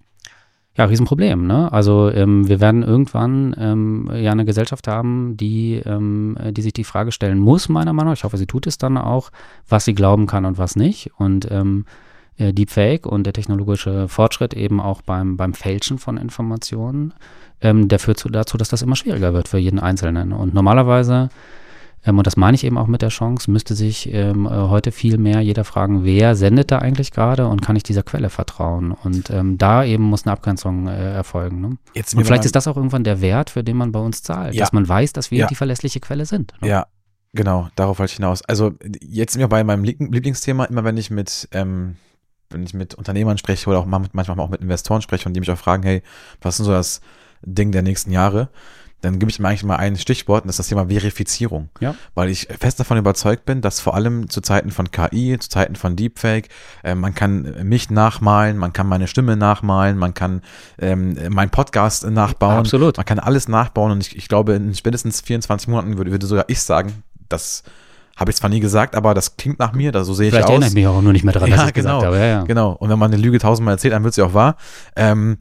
Ja, Riesenproblem, ne? Also ähm, wir werden irgendwann ähm, ja eine Gesellschaft haben, die, ähm, die sich die Frage stellen muss, meiner Meinung nach, ich hoffe, sie tut es dann auch, was sie glauben kann und was nicht. Und ähm, äh, Deepfake und der technologische Fortschritt eben auch beim, beim Fälschen von Informationen, ähm, der führt zu, dazu, dass das immer schwieriger wird für jeden Einzelnen. Und normalerweise, ähm, und das meine ich eben auch mit der Chance, müsste sich ähm, heute viel mehr jeder fragen, wer sendet da eigentlich gerade und kann ich dieser Quelle vertrauen? Und ähm, da eben muss eine Abgrenzung äh, erfolgen. Ne? Jetzt und vielleicht ist das auch irgendwann der Wert, für den man bei uns zahlt, ja. dass man weiß, dass wir ja. die verlässliche Quelle sind. Ne? Ja, Genau, darauf wollte ich hinaus. Also jetzt sind wir bei meinem Lieblingsthema, immer wenn ich mit, ähm, wenn ich mit Unternehmern spreche oder auch manchmal auch mit Investoren spreche und die mich auch fragen, hey, was ist denn so das Ding der nächsten Jahre? Dann gebe ich mir eigentlich mal ein Stichwort und das ist das Thema Verifizierung. Ja. Weil ich fest davon überzeugt bin, dass vor allem zu Zeiten von K I, zu Zeiten von Deepfake, äh, man kann mich nachmalen, man kann meine Stimme nachmalen, man kann ähm, meinen Podcast nachbauen. Absolut. Man kann alles nachbauen und ich, ich glaube, in spätestens vierundzwanzig Monaten würde, würde sogar ich sagen, das habe ich zwar nie gesagt, aber das klingt nach mir, da so sehe ich aus. Vielleicht erinnere ich mich auch nur nicht mehr daran, ja, dass ich genau, gesagt habe. Ja, ja. Genau. Und wenn man eine Lüge tausendmal erzählt, dann wird sie auch wahr. Ähm,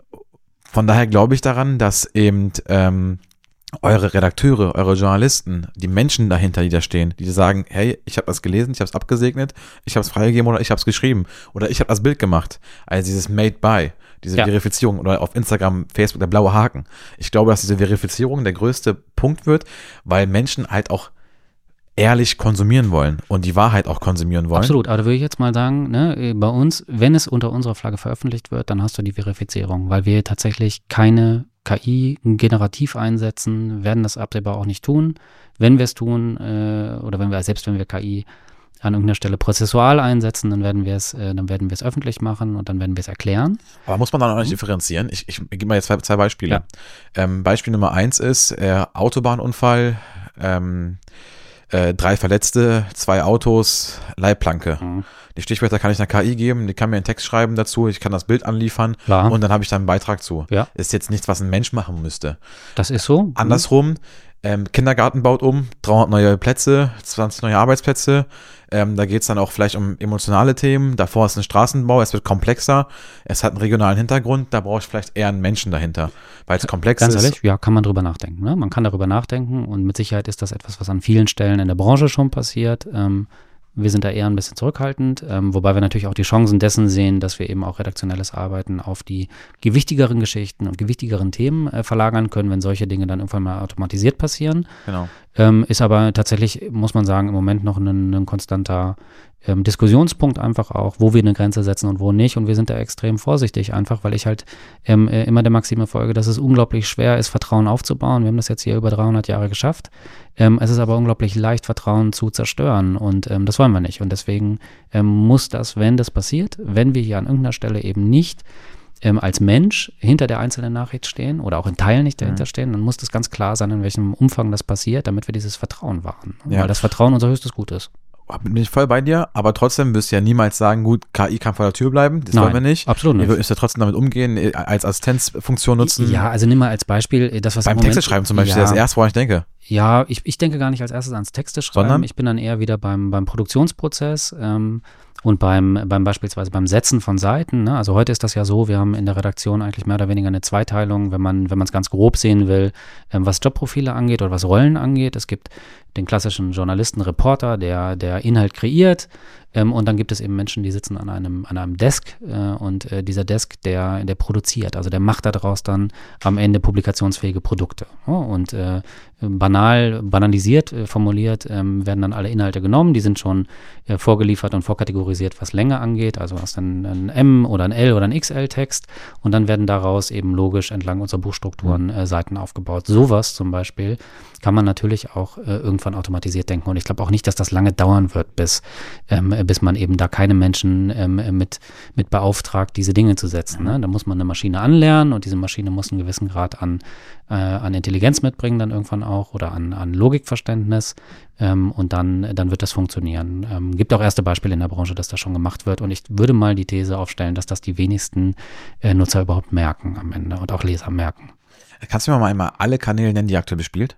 von daher glaube ich daran, dass eben ähm, eure Redakteure, eure Journalisten, die Menschen dahinter, die da stehen, die sagen, hey, ich habe das gelesen, ich habe es abgesegnet, ich habe es freigegeben oder ich habe es geschrieben oder ich habe das Bild gemacht. Also dieses Made by, diese ja. Verifizierung oder auf Instagram, Facebook, der blaue Haken. Ich glaube, dass diese Verifizierung der größte Punkt wird, weil Menschen halt auch ehrlich konsumieren wollen und die Wahrheit auch konsumieren wollen. Absolut, aber da würde ich jetzt mal sagen, ne, bei uns, wenn es unter unserer Flagge veröffentlicht wird, dann hast du die Verifizierung, weil wir tatsächlich keine K I generativ einsetzen, werden das absehbar auch nicht tun. Wenn wir es tun, äh, oder wenn wir, selbst wenn wir K I an irgendeiner Stelle prozessual einsetzen, dann werden wir es, äh, dann werden wir es öffentlich machen und dann werden wir es erklären. Aber muss man dann auch nicht differenzieren? Ich, ich, ich gebe mal jetzt zwei, zwei Beispiele. Ja. Ähm, Beispiel Nummer eins ist äh, Autobahnunfall, ähm, äh, drei Verletzte, zwei Autos, Leitplanke. Mhm. Die Stichwörter kann ich einer K I geben, die kann mir einen Text schreiben dazu, ich kann das Bild anliefern Klar. und dann habe ich da einen Beitrag zu. Ja. Ist jetzt nichts, was ein Mensch machen müsste. Das ist so. Andersrum, ähm, Kindergarten baut um, dreihundert neue Plätze, zwanzig neue Arbeitsplätze. Ähm, da geht es dann auch vielleicht um emotionale Themen. Davor ist ein Straßenbau, es wird komplexer, es hat einen regionalen Hintergrund, da brauche ich vielleicht eher einen Menschen dahinter, weil es komplex Ganz ist. Ganz ehrlich, ja, kann man drüber nachdenken. Ne? Man kann darüber nachdenken und mit Sicherheit ist das etwas, was an vielen Stellen in der Branche schon passiert. Ähm, Wir sind da eher ein bisschen zurückhaltend, ähm, wobei wir natürlich auch die Chancen dessen sehen, dass wir eben auch redaktionelles Arbeiten auf die gewichtigeren Geschichten und gewichtigeren Themen äh, verlagern können, wenn solche Dinge dann irgendwann mal automatisiert passieren. Genau. Ähm, ist aber tatsächlich, muss man sagen, im Moment noch ein, ein konstanter ähm, Diskussionspunkt einfach auch, wo wir eine Grenze setzen und wo nicht. Und wir sind da extrem vorsichtig einfach, weil ich halt ähm, äh, immer der Maxime folge, dass es unglaublich schwer ist, Vertrauen aufzubauen. Wir haben das jetzt hier über dreihundert Jahre geschafft. Ähm, es ist aber unglaublich leicht, Vertrauen zu zerstören und ähm, das wollen wir nicht. Und deswegen ähm, muss das, wenn das passiert, wenn wir hier an irgendeiner Stelle eben nicht ähm, als Mensch hinter der einzelnen Nachricht stehen oder auch in Teilen nicht dahinter mhm. stehen, dann muss das ganz klar sein, in welchem Umfang das passiert, damit wir dieses Vertrauen wahren. Ja. Weil das Vertrauen unser höchstes Gut ist. Bin ich voll bei dir, aber trotzdem wirst du ja niemals sagen, gut, K I kann vor der Tür bleiben, das Nein, wollen wir nicht. Absolut nicht. Ihr müsst ja trotzdem damit umgehen, als Assistenzfunktion nutzen. Ja, also nimm mal als Beispiel das, was beim Texte schreiben zum Beispiel, ja, das erste, woran ich denke. Ja, ich, ich denke gar nicht als erstes ans Texte schreiben. Sondern? Ich bin dann eher wieder beim, beim Produktionsprozess ähm, und beim, beim beispielsweise beim Setzen von Seiten. Ne? Also heute ist das ja so, wir haben in der Redaktion eigentlich mehr oder weniger eine Zweiteilung, wenn man wenn man es ganz grob sehen will, ähm, was Jobprofile angeht oder was Rollen angeht. Es gibt den klassischen Journalisten, Reporter, der, der Inhalt kreiert. Ähm, und dann gibt es eben Menschen, die sitzen an einem, an einem Desk äh, und äh, dieser Desk, der, der produziert, also der macht daraus dann am Ende publikationsfähige Produkte. Oh, und äh, banal, banalisiert äh, formuliert ähm, werden dann alle Inhalte genommen, die sind schon äh, vorgeliefert und vorkategorisiert, was Länge angeht, also hast dann ein M oder ein L oder ein X L-Text und dann werden daraus eben logisch entlang unserer Buchstrukturen äh, Seiten aufgebaut. Sowas zum Beispiel kann man natürlich auch äh, irgendwann automatisiert denken und ich glaube auch nicht, dass das lange dauern wird, bis ähm, bis man eben da keine Menschen ähm, mit, mit beauftragt, diese Dinge zu setzen. Ne? Da muss man eine Maschine anlernen und diese Maschine muss einen gewissen Grad an, äh, an Intelligenz mitbringen dann irgendwann auch oder an, an Logikverständnis ähm, und dann, dann wird das funktionieren. Ähm, gibt auch erste Beispiele in der Branche, dass das schon gemacht wird und ich würde mal die These aufstellen, dass das die wenigsten äh, Nutzer überhaupt merken am Ende und auch Leser merken. Kannst du mir mal einmal alle Kanäle nennen, die aktuell bespielt?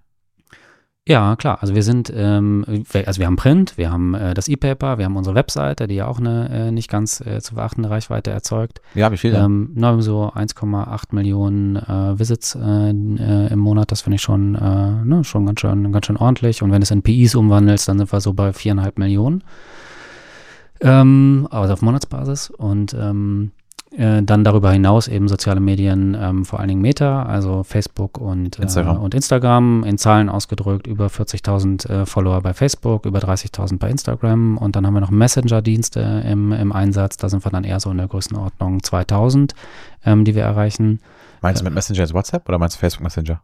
Ja, klar. Also wir sind, ähm, also wir haben Print, wir haben äh, das E-Paper, wir haben unsere Webseite, die ja auch eine äh, nicht ganz äh, zu beachtende Reichweite erzeugt. Ja, wie viel denn? Ähm, na, so eins Komma acht Millionen äh, Visits äh, äh, im Monat, das finde ich schon, äh, ne, schon ganz schön, ganz schön ordentlich. Und wenn du es in P Is umwandelst, dann sind wir so bei viereinhalb Millionen. Ähm, also auf Monatsbasis und ähm, dann darüber hinaus eben soziale Medien, ähm, vor allen Dingen Meta, also Facebook und, äh, Instagram. und Instagram, in Zahlen ausgedrückt, über vierzigtausend äh, Follower bei Facebook, über dreißigtausend bei Instagram und dann haben wir noch Messenger-Dienste im, im Einsatz, da sind wir dann eher so in der Größenordnung zweitausend, ähm, die wir erreichen. Meinst du mit Messenger als WhatsApp oder meinst du Facebook Messenger?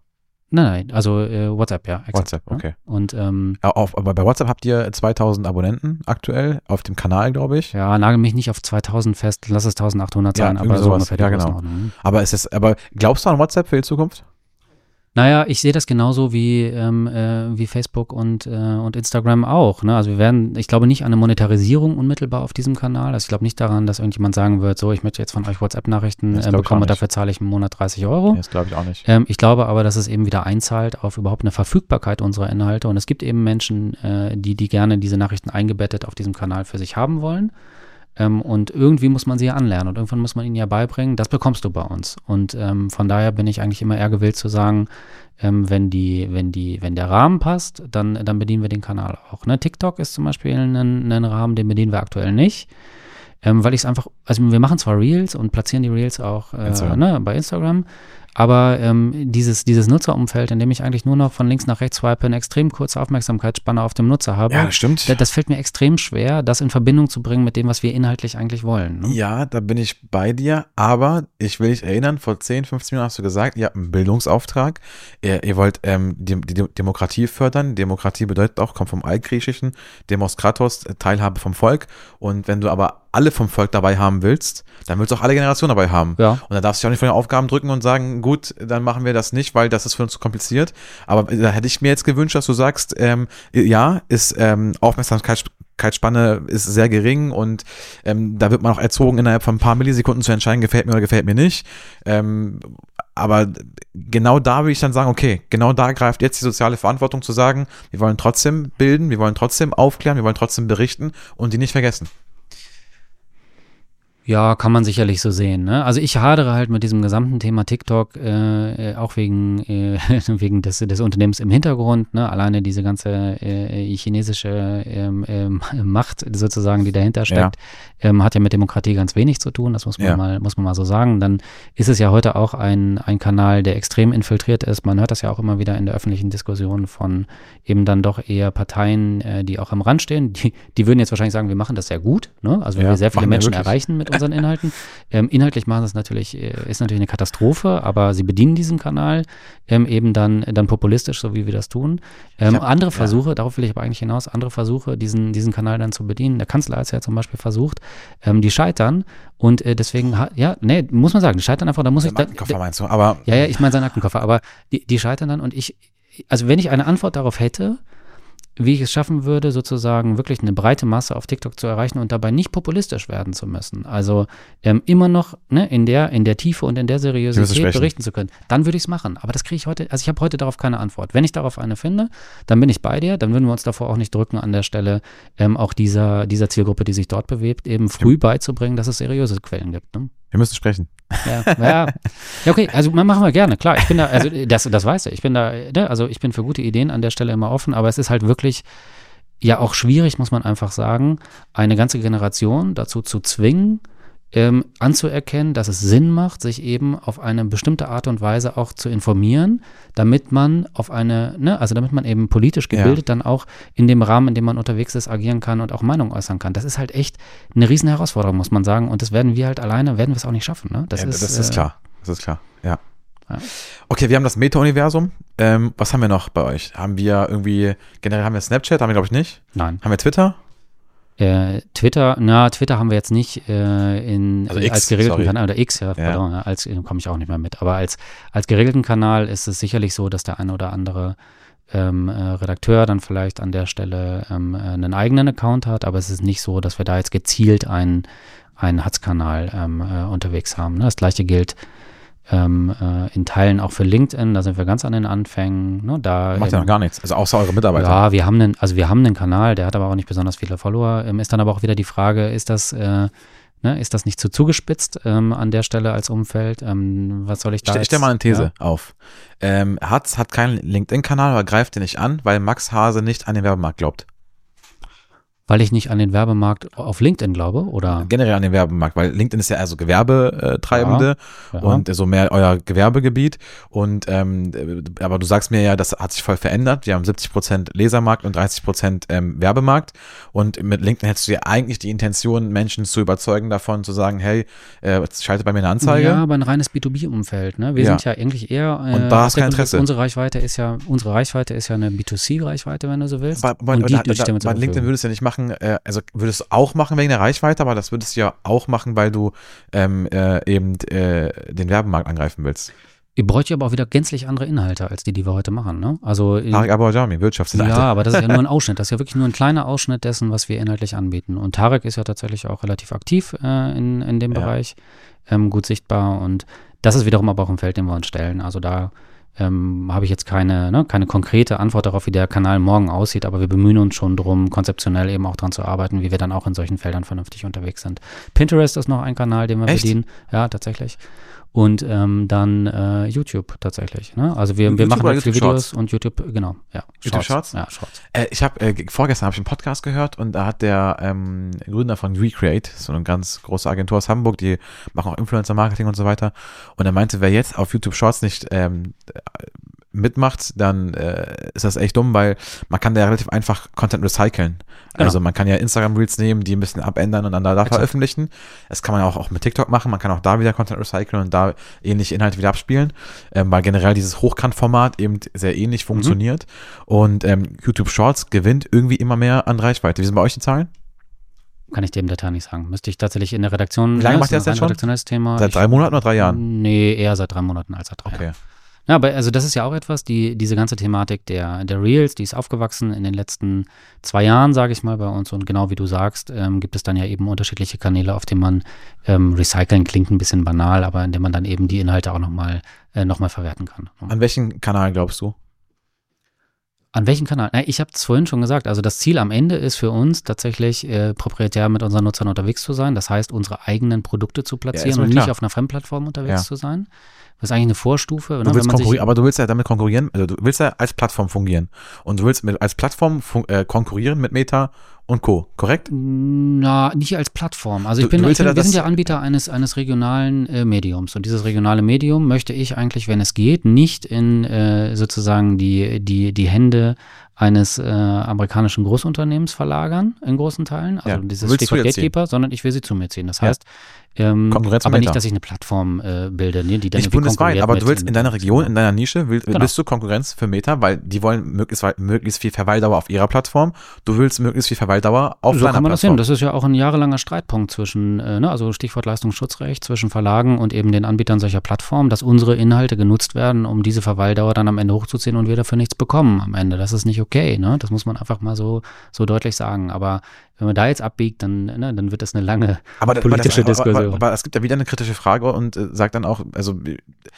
Nein, nein, also äh, WhatsApp, ja. Exakt, WhatsApp, okay. Ja? Und ähm, Ja, auf, aber bei WhatsApp habt ihr zweitausend Abonnenten aktuell auf dem Kanal, glaube ich. ja, nagel mich nicht auf zweitausend fest, lass es eintausendachthundert Ja, sein, irgendwie aber so sowas. ungefähr die Ja, genau. Größenordnung. Aber ist es, aber glaubst du an WhatsApp für die Zukunft? Naja, ich sehe das genauso wie, ähm, äh, wie Facebook und, äh, und Instagram auch. Ne? Also wir werden, ich glaube nicht an eine Monetarisierung unmittelbar auf diesem Kanal. Also ich glaube nicht daran, dass irgendjemand sagen wird, so, ich möchte jetzt von euch WhatsApp-Nachrichten Das äh, glaub ich bekommen auch und dafür zahle ich im Monat dreißig Euro. Das glaube ich auch nicht. Ähm, ich glaube aber, dass es eben wieder einzahlt auf überhaupt eine Verfügbarkeit unserer Inhalte. Und es gibt eben Menschen, äh, die, die gerne diese Nachrichten eingebettet auf diesem Kanal für sich haben wollen. Ähm, und irgendwie muss man sie ja anlernen und irgendwann muss man ihnen ja beibringen, das bekommst du bei uns. Und ähm, von daher bin ich eigentlich immer eher gewillt zu sagen, ähm, wenn die, wenn die, wenn der Rahmen passt, dann, dann bedienen wir den Kanal auch. Ne? TikTok ist zum Beispiel ein, ein Rahmen, den bedienen wir aktuell nicht. Ähm, weil ich es einfach, also wir machen zwar Reels und platzieren die Reels auch äh, Instagram. Ne, bei Instagram, aber ähm, dieses, dieses Nutzerumfeld, in dem ich eigentlich nur noch von links nach rechts swipe, eine extrem kurze Aufmerksamkeitsspanne auf dem Nutzer habe, Ja, das stimmt. das, das fällt mir extrem schwer, das in Verbindung zu bringen mit dem, was wir inhaltlich eigentlich wollen. Ne? Ja, da bin ich bei dir, aber ich will dich erinnern, vor zehn, fünfzehn Minuten hast du gesagt, ihr habt einen Bildungsauftrag, ihr, ihr wollt ähm, die, die Demokratie fördern, Demokratie bedeutet auch, kommt vom Altgriechischen, Demos Kratos, Teilhabe vom Volk, und wenn du aber alle vom Volk dabei haben willst, dann willst du auch alle Generationen dabei haben. Ja. Und da darfst du auch nicht von den Aufgaben drücken und sagen, gut, dann machen wir das nicht, weil das ist für uns zu kompliziert. Aber da hätte ich mir jetzt gewünscht, dass du sagst, ähm, ja, ist ähm, Aufmerksamkeitsspanne ist sehr gering und ähm, da wird man auch erzogen, innerhalb von ein paar Millisekunden zu entscheiden, gefällt mir oder gefällt mir nicht. Ähm, aber genau da würde ich dann sagen, okay, genau da greift jetzt die soziale Verantwortung zu sagen, wir wollen trotzdem bilden, wir wollen trotzdem aufklären, wir wollen trotzdem berichten und die nicht vergessen. Ja, kann man sicherlich so sehen. Ne? Also ich hadere halt mit diesem gesamten Thema TikTok, äh, auch wegen, äh, wegen des, des Unternehmens im Hintergrund. Ne? Alleine diese ganze äh, chinesische ähm, ähm, Macht sozusagen, die dahinter steckt, ja. Ähm, hat ja mit Demokratie ganz wenig zu tun. Das muss man, ja. mal, muss man mal so sagen. Dann ist es ja heute auch ein, ein Kanal, der extrem infiltriert ist. Man hört das ja auch immer wieder in der öffentlichen Diskussion von eben dann doch eher Parteien, äh, die auch am Rand stehen. Die, die würden jetzt wahrscheinlich sagen, wir machen das sehr gut. Ne? Also wenn ja, wir sehr viele Menschen wir erreichen mit unseren Inhalten. Ähm, inhaltlich machen es natürlich, ist natürlich eine Katastrophe, aber sie bedienen diesen Kanal ähm, eben dann, dann populistisch, so wie wir das tun. Ähm, hab, andere Versuche, ja. darauf will ich aber eigentlich hinaus, andere Versuche, diesen, diesen Kanal dann zu bedienen. Der Kanzler hat es ja zum Beispiel versucht, ähm, die scheitern und äh, deswegen, ja, nee, muss man sagen, die scheitern einfach, da muss der ich. Da, Aktenkoffer meinst du, aber. Ja, ja, ich meine seinen Aktenkoffer, aber die, die scheitern dann und ich, also wenn ich eine Antwort darauf hätte, wie ich es schaffen würde, sozusagen wirklich eine breite Masse auf TikTok zu erreichen und dabei nicht populistisch werden zu müssen. Also ähm, immer noch ne, in der in der Tiefe und in der Seriosität berichten zu können. Dann würde ich es machen. Aber das kriege ich heute, also ich habe heute darauf keine Antwort. Wenn ich darauf eine finde, dann bin ich bei dir. Dann würden wir uns davor auch nicht drücken, an der Stelle ähm, auch dieser, dieser Zielgruppe, die sich dort bewegt, eben früh beizubringen, dass es seriöse Quellen gibt. Ne? Wir müssen sprechen. Ja, ja. Ja, okay, also machen wir gerne, klar. Ich bin da, also das, das weißt du, ich bin da, ne, also ich bin für gute Ideen an der Stelle immer offen, aber es ist halt wirklich ja auch schwierig, muss man einfach sagen, eine ganze Generation dazu zu zwingen, ähm, anzuerkennen, dass es Sinn macht, sich eben auf eine bestimmte Art und Weise auch zu informieren, damit man auf eine, ne, also damit man eben politisch gebildet ja. dann auch in dem Rahmen, in dem man unterwegs ist, agieren kann und auch Meinung äußern kann. Das ist halt echt eine riesen Herausforderung, muss man sagen. Und das werden wir halt alleine, werden wir es auch nicht schaffen. Ne? Das, ja, ist, das ist äh, klar. Das ist klar, ja. ja. Okay, wir haben das Meta-Universum. Ähm, was haben wir noch bei euch? Haben wir irgendwie, generell haben wir Snapchat, haben wir glaube ich nicht. Nein. Haben wir Twitter? Äh, Twitter, na, Twitter haben wir jetzt nicht äh, in, also äh, X, als geregelten sorry. Kanal, oder X, ja, pardon, ja. als komme ich auch nicht mehr mit, aber als, als geregelten Kanal ist es sicherlich so, dass der eine oder andere ähm, äh, Redakteur dann vielleicht an der Stelle ähm, einen eigenen Account hat, aber es ist nicht so, dass wir da jetzt gezielt einen, einen Hatz-Kanal ähm, äh, unterwegs haben. Ne? Das gleiche gilt Ähm, äh, in Teilen auch für LinkedIn, da sind wir ganz an den Anfängen. Ne, da macht ja noch gar nichts, also außer eure Mitarbeiter. Ja, wir haben einen, also wir haben einen Kanal, der hat aber auch nicht besonders viele Follower. Ähm, ist dann aber auch wieder die Frage, ist das, äh, ne, ist das nicht zu zugespitzt ähm, an der Stelle als Umfeld? Ähm, was soll ich da Ich jetzt? stell mal eine These ja? auf. Ähm, Hatz hat keinen LinkedIn-Kanal, aber greift den nicht an, weil Max Hase nicht an den Werbemarkt glaubt. Weil ich nicht an den Werbemarkt auf LinkedIn glaube, oder? Generell an den Werbemarkt, weil LinkedIn ist ja also Gewerbetreibende ja, ja. und so mehr euer Gewerbegebiet. Und ähm, aber du sagst mir ja, das hat sich voll verändert. Wir haben siebzig Prozent Lesermarkt und dreißig Prozent ähm, Werbemarkt. Und mit LinkedIn hättest du ja eigentlich die Intention, Menschen zu überzeugen davon, zu sagen, hey, äh, schalte bei mir eine Anzeige. Ja, aber ein reines B zwei B-Umfeld. Ne? Wir Ja. sind ja eigentlich eher. Äh, Und da hast du kein Interesse. Unsere Reichweite ist ja, unsere Reichweite ist ja eine B zwei C-Reichweite, wenn du so willst. Bei, bei, und die, da, die da, bei LinkedIn würdest du ja nicht machen, äh, also würdest du auch machen wegen der Reichweite, aber das würdest du ja auch machen, weil du ähm, äh, eben äh, den Werbemarkt angreifen willst. Ihr bräucht aber auch wieder gänzlich andere Inhalte als die, die wir heute machen. Ne? Also Tarek Abu-Ajami, Wirtschaftsseite. Ja, aber das ist ja nur ein Ausschnitt. Das ist ja wirklich nur ein kleiner Ausschnitt dessen, was wir inhaltlich anbieten. Und Tarek ist ja tatsächlich auch relativ aktiv äh, in, in dem Ja. Bereich, ähm, gut sichtbar. Und das ist wiederum aber auch ein Feld, dem wir uns stellen. Also da ähm, habe ich jetzt keine, ne, keine konkrete Antwort darauf, wie der Kanal morgen aussieht, aber wir bemühen uns schon darum, konzeptionell eben auch daran zu arbeiten, wie wir dann auch in solchen Feldern vernünftig unterwegs sind. Pinterest ist noch ein Kanal, den wir Echt? bedienen. Ja, tatsächlich. Und ähm, dann äh, YouTube tatsächlich. Ne? Also wir, wir YouTube machen oder halt viele YouTube Videos Shorts? und YouTube, genau. Ja, YouTube Shorts? Ja, Shorts. Äh, ich habe äh, vorgestern habe ich einen Podcast gehört und da hat der ähm, Gründer von Recreate, so eine ganz große Agentur aus Hamburg, die machen auch Influencer-Marketing und so weiter. Und er meinte, wer jetzt auf YouTube Shorts nicht ähm, mitmacht, dann äh, ist das echt dumm, weil man kann da ja relativ einfach Content recyceln. Genau. Also man kann ja Instagram-Reels nehmen, die ein bisschen abändern und dann da, da Exakt. veröffentlichen. Das kann man ja auch, auch mit TikTok machen. Man kann auch da wieder Content recyceln und da ähnliche Inhalte wieder abspielen, ähm, weil generell dieses Hochkant-Format eben sehr ähnlich funktioniert. Mhm. Und ähm, YouTube Shorts gewinnt irgendwie immer mehr an Reichweite. Wie sind bei euch die Zahlen? Kann ich dir im Detail nicht sagen. Müsste ich tatsächlich in der Redaktion. Wie lange ja, macht ihr das ist ein denn schon? redaktionelles Thema. Seit Ich, drei Monaten oder drei Jahren? Nee, eher seit drei Monaten als seit drei Okay. Jahren. Ja, aber also das ist ja auch etwas, die, diese ganze Thematik der, der Reels, die ist aufgewachsen in den letzten zwei Jahren, sage ich mal, bei uns. Und genau wie du sagst, ähm, gibt es dann ja eben unterschiedliche Kanäle, auf denen man ähm, recyceln klingt ein bisschen banal, aber in denen man dann eben die Inhalte auch nochmal äh, noch mal verwerten kann. An welchen Kanal glaubst du? An welchem Kanal? Na, ich habe es vorhin schon gesagt, also das Ziel am Ende ist für uns tatsächlich äh, proprietär mit unseren Nutzern unterwegs zu sein, das heißt unsere eigenen Produkte zu platzieren Ja, ist mir und klar. nicht auf einer Fremdplattform unterwegs Ja. zu sein. Das ist eigentlich eine Vorstufe. Du ne, willst wenn man sich, konkurrieren, aber du willst ja damit konkurrieren, also du willst ja als Plattform fungieren und du willst mit, als Plattform fun äh, konkurrieren mit Meta und Co., korrekt? Na, nicht als Plattform. Also ich Du- bin, du willst ich bin ja wir sind das- ja Anbieter eines, eines regionalen äh, Mediums und dieses regionale Medium möchte ich eigentlich, wenn es geht, nicht in äh, sozusagen die, die, die Hände eines äh, amerikanischen Großunternehmens verlagern, in großen Teilen, also Ja, dieses willst du Stichwort jetzt ziehen? Gatekeeper, sondern ich will sie zu mir ziehen. Das Ja. heißt, ähm, Konkurrenz aber mit nicht, Meta. dass ich eine Plattform äh, bilde, ne, die dann Nicht irgendwie bundesweit, konkurriert aber mit- du willst in mit- deiner Region, in deiner Nische, will, Genau. bist du Konkurrenz für Meta, weil die wollen möglichst, weit- möglichst viel Verweildauer auf ihrer Plattform, du willst möglichst viel Verweildauer auf So deiner kann man das Plattform. sehen. Das ist ja auch ein jahrelanger Streitpunkt zwischen, äh, ne, also Stichwort Leistungsschutzrecht, zwischen Verlagen und eben den Anbietern solcher Plattformen, dass unsere Inhalte genutzt werden, um diese Verweildauer dann am Ende hochzuziehen und wir dafür nichts bekommen am Ende. Das ist nicht okay, ne? Das muss man einfach mal so, so deutlich sagen. Aber wenn man da jetzt abbiegt, dann, ne, dann wird das eine lange aber, das- politische aber, das- Diskussion. Aber, aber es gibt ja wieder eine kritische Frage und äh, sagt dann auch, also äh,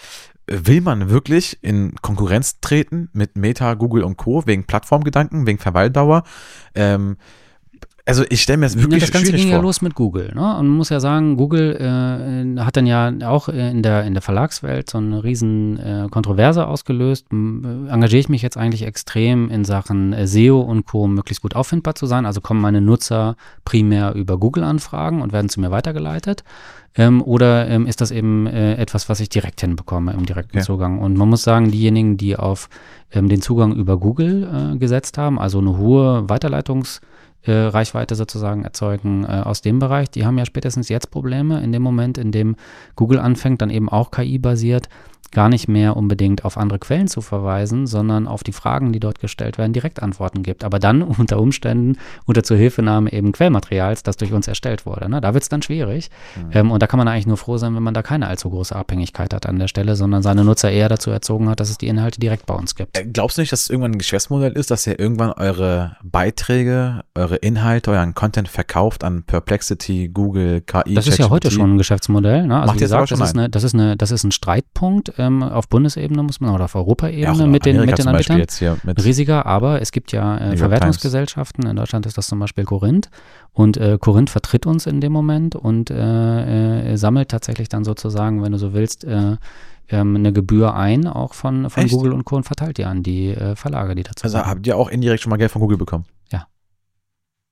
will man wirklich in Konkurrenz treten mit Meta, Google und Co. wegen Plattformgedanken, wegen Verweildauer? Ähm, also ich stelle mir das Ja, wirklich das Ganze schwierig ging vor. ja los mit Google. Ne? Und man muss ja sagen, Google äh, hat dann ja auch äh, in der, in der Verlagswelt so eine riesen äh, Kontroverse ausgelöst. M- äh, engagiere ich mich jetzt eigentlich extrem in Sachen äh, S E O und Co. um möglichst gut auffindbar zu sein. Also kommen meine Nutzer primär über Google-Anfragen und werden zu mir weitergeleitet. Ähm, oder ähm, ist das eben äh, etwas, was ich direkt hinbekomme im direkten Ja. Zugang? Und man muss sagen, diejenigen, die auf ähm, den Zugang über Google äh, gesetzt haben, also eine hohe Weiterleitungs- äh, Reichweite sozusagen erzeugen äh, aus dem Bereich, die haben ja spätestens jetzt Probleme in dem Moment, in dem Google anfängt, dann eben auch K I-basiert, gar nicht mehr unbedingt auf andere Quellen zu verweisen, sondern auf die Fragen, die dort gestellt werden, direkt Antworten gibt. Aber dann unter Umständen unter Zuhilfenahme eben Quellmaterials, das durch uns erstellt wurde. Ne? Da wird es dann schwierig. Mhm. Ähm, und da kann man eigentlich nur froh sein, wenn man da keine allzu große Abhängigkeit hat an der Stelle, sondern seine Nutzer eher dazu erzogen hat, dass es die Inhalte direkt bei uns gibt. Äh, Glaubst du nicht, dass es irgendwann ein Geschäftsmodell ist, dass ihr irgendwann eure Beiträge, eure Inhalte, euren Content verkauft an Perplexity, Google, K I, Das ist ja heute ChatGPT? schon ein Geschäftsmodell. Ne? Also Macht wie jetzt aber gesagt, schon das ist, ein. eine, das, ist eine, das ist ein Streitpunkt ähm, auf Bundesebene, muss man, oder auf Europaebene Ja, auch in mit den, Amerika mit den zum Beispiel Anbietern. jetzt hier mit Riesiger, aber es gibt ja äh, York Verwertungsgesellschaften. In Deutschland ist das zum Beispiel Corinth. Und äh, Corinth vertritt uns in dem Moment und äh, äh, sammelt tatsächlich dann sozusagen, wenn du so willst, äh, ähm, eine Gebühr ein, auch von, von Echt? Google und Co. und verteilt die an die äh, Verlage, die dazu Also kommen. habt ihr auch indirekt schon mal Geld von Google bekommen? Ja.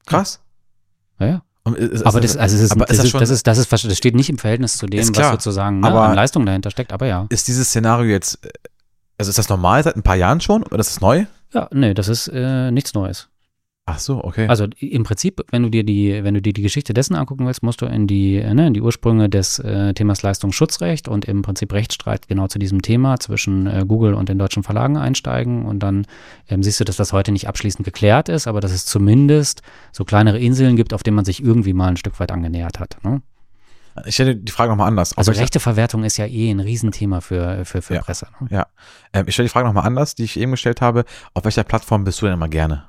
Krass. Ja, ja. Und ist, aber das, also es ist, aber das, ist das, ist, schon, das, ist, das, ist, das steht nicht im Verhältnis zu dem, ist klar, was sozusagen ne, aber an Leistung dahinter steckt, aber ja. Ist dieses Szenario jetzt, also ist das normal seit ein paar Jahren schon oder ist das neu? Ja, nee, das ist äh, nichts Neues. Ach so, okay. Also im Prinzip, wenn du dir die, wenn du dir die Geschichte dessen angucken willst, musst du in die, ne, in die Ursprünge des äh, Themas Leistungsschutzrecht und im Prinzip Rechtsstreit genau zu diesem Thema zwischen äh, Google und den deutschen Verlagen einsteigen und dann ähm, siehst du, dass das heute nicht abschließend geklärt ist, aber dass es zumindest so kleinere Inseln gibt, auf denen man sich irgendwie mal ein Stück weit angenähert hat. Ne? Ich stelle die Frage nochmal anders. Also Rechteverwertung ist ja eh ein Riesenthema für, für, für ja, Presse. Ne? Ja, ähm, ich stelle die Frage nochmal anders, die ich eben gestellt habe. Auf welcher Plattform bist du denn immer gerne?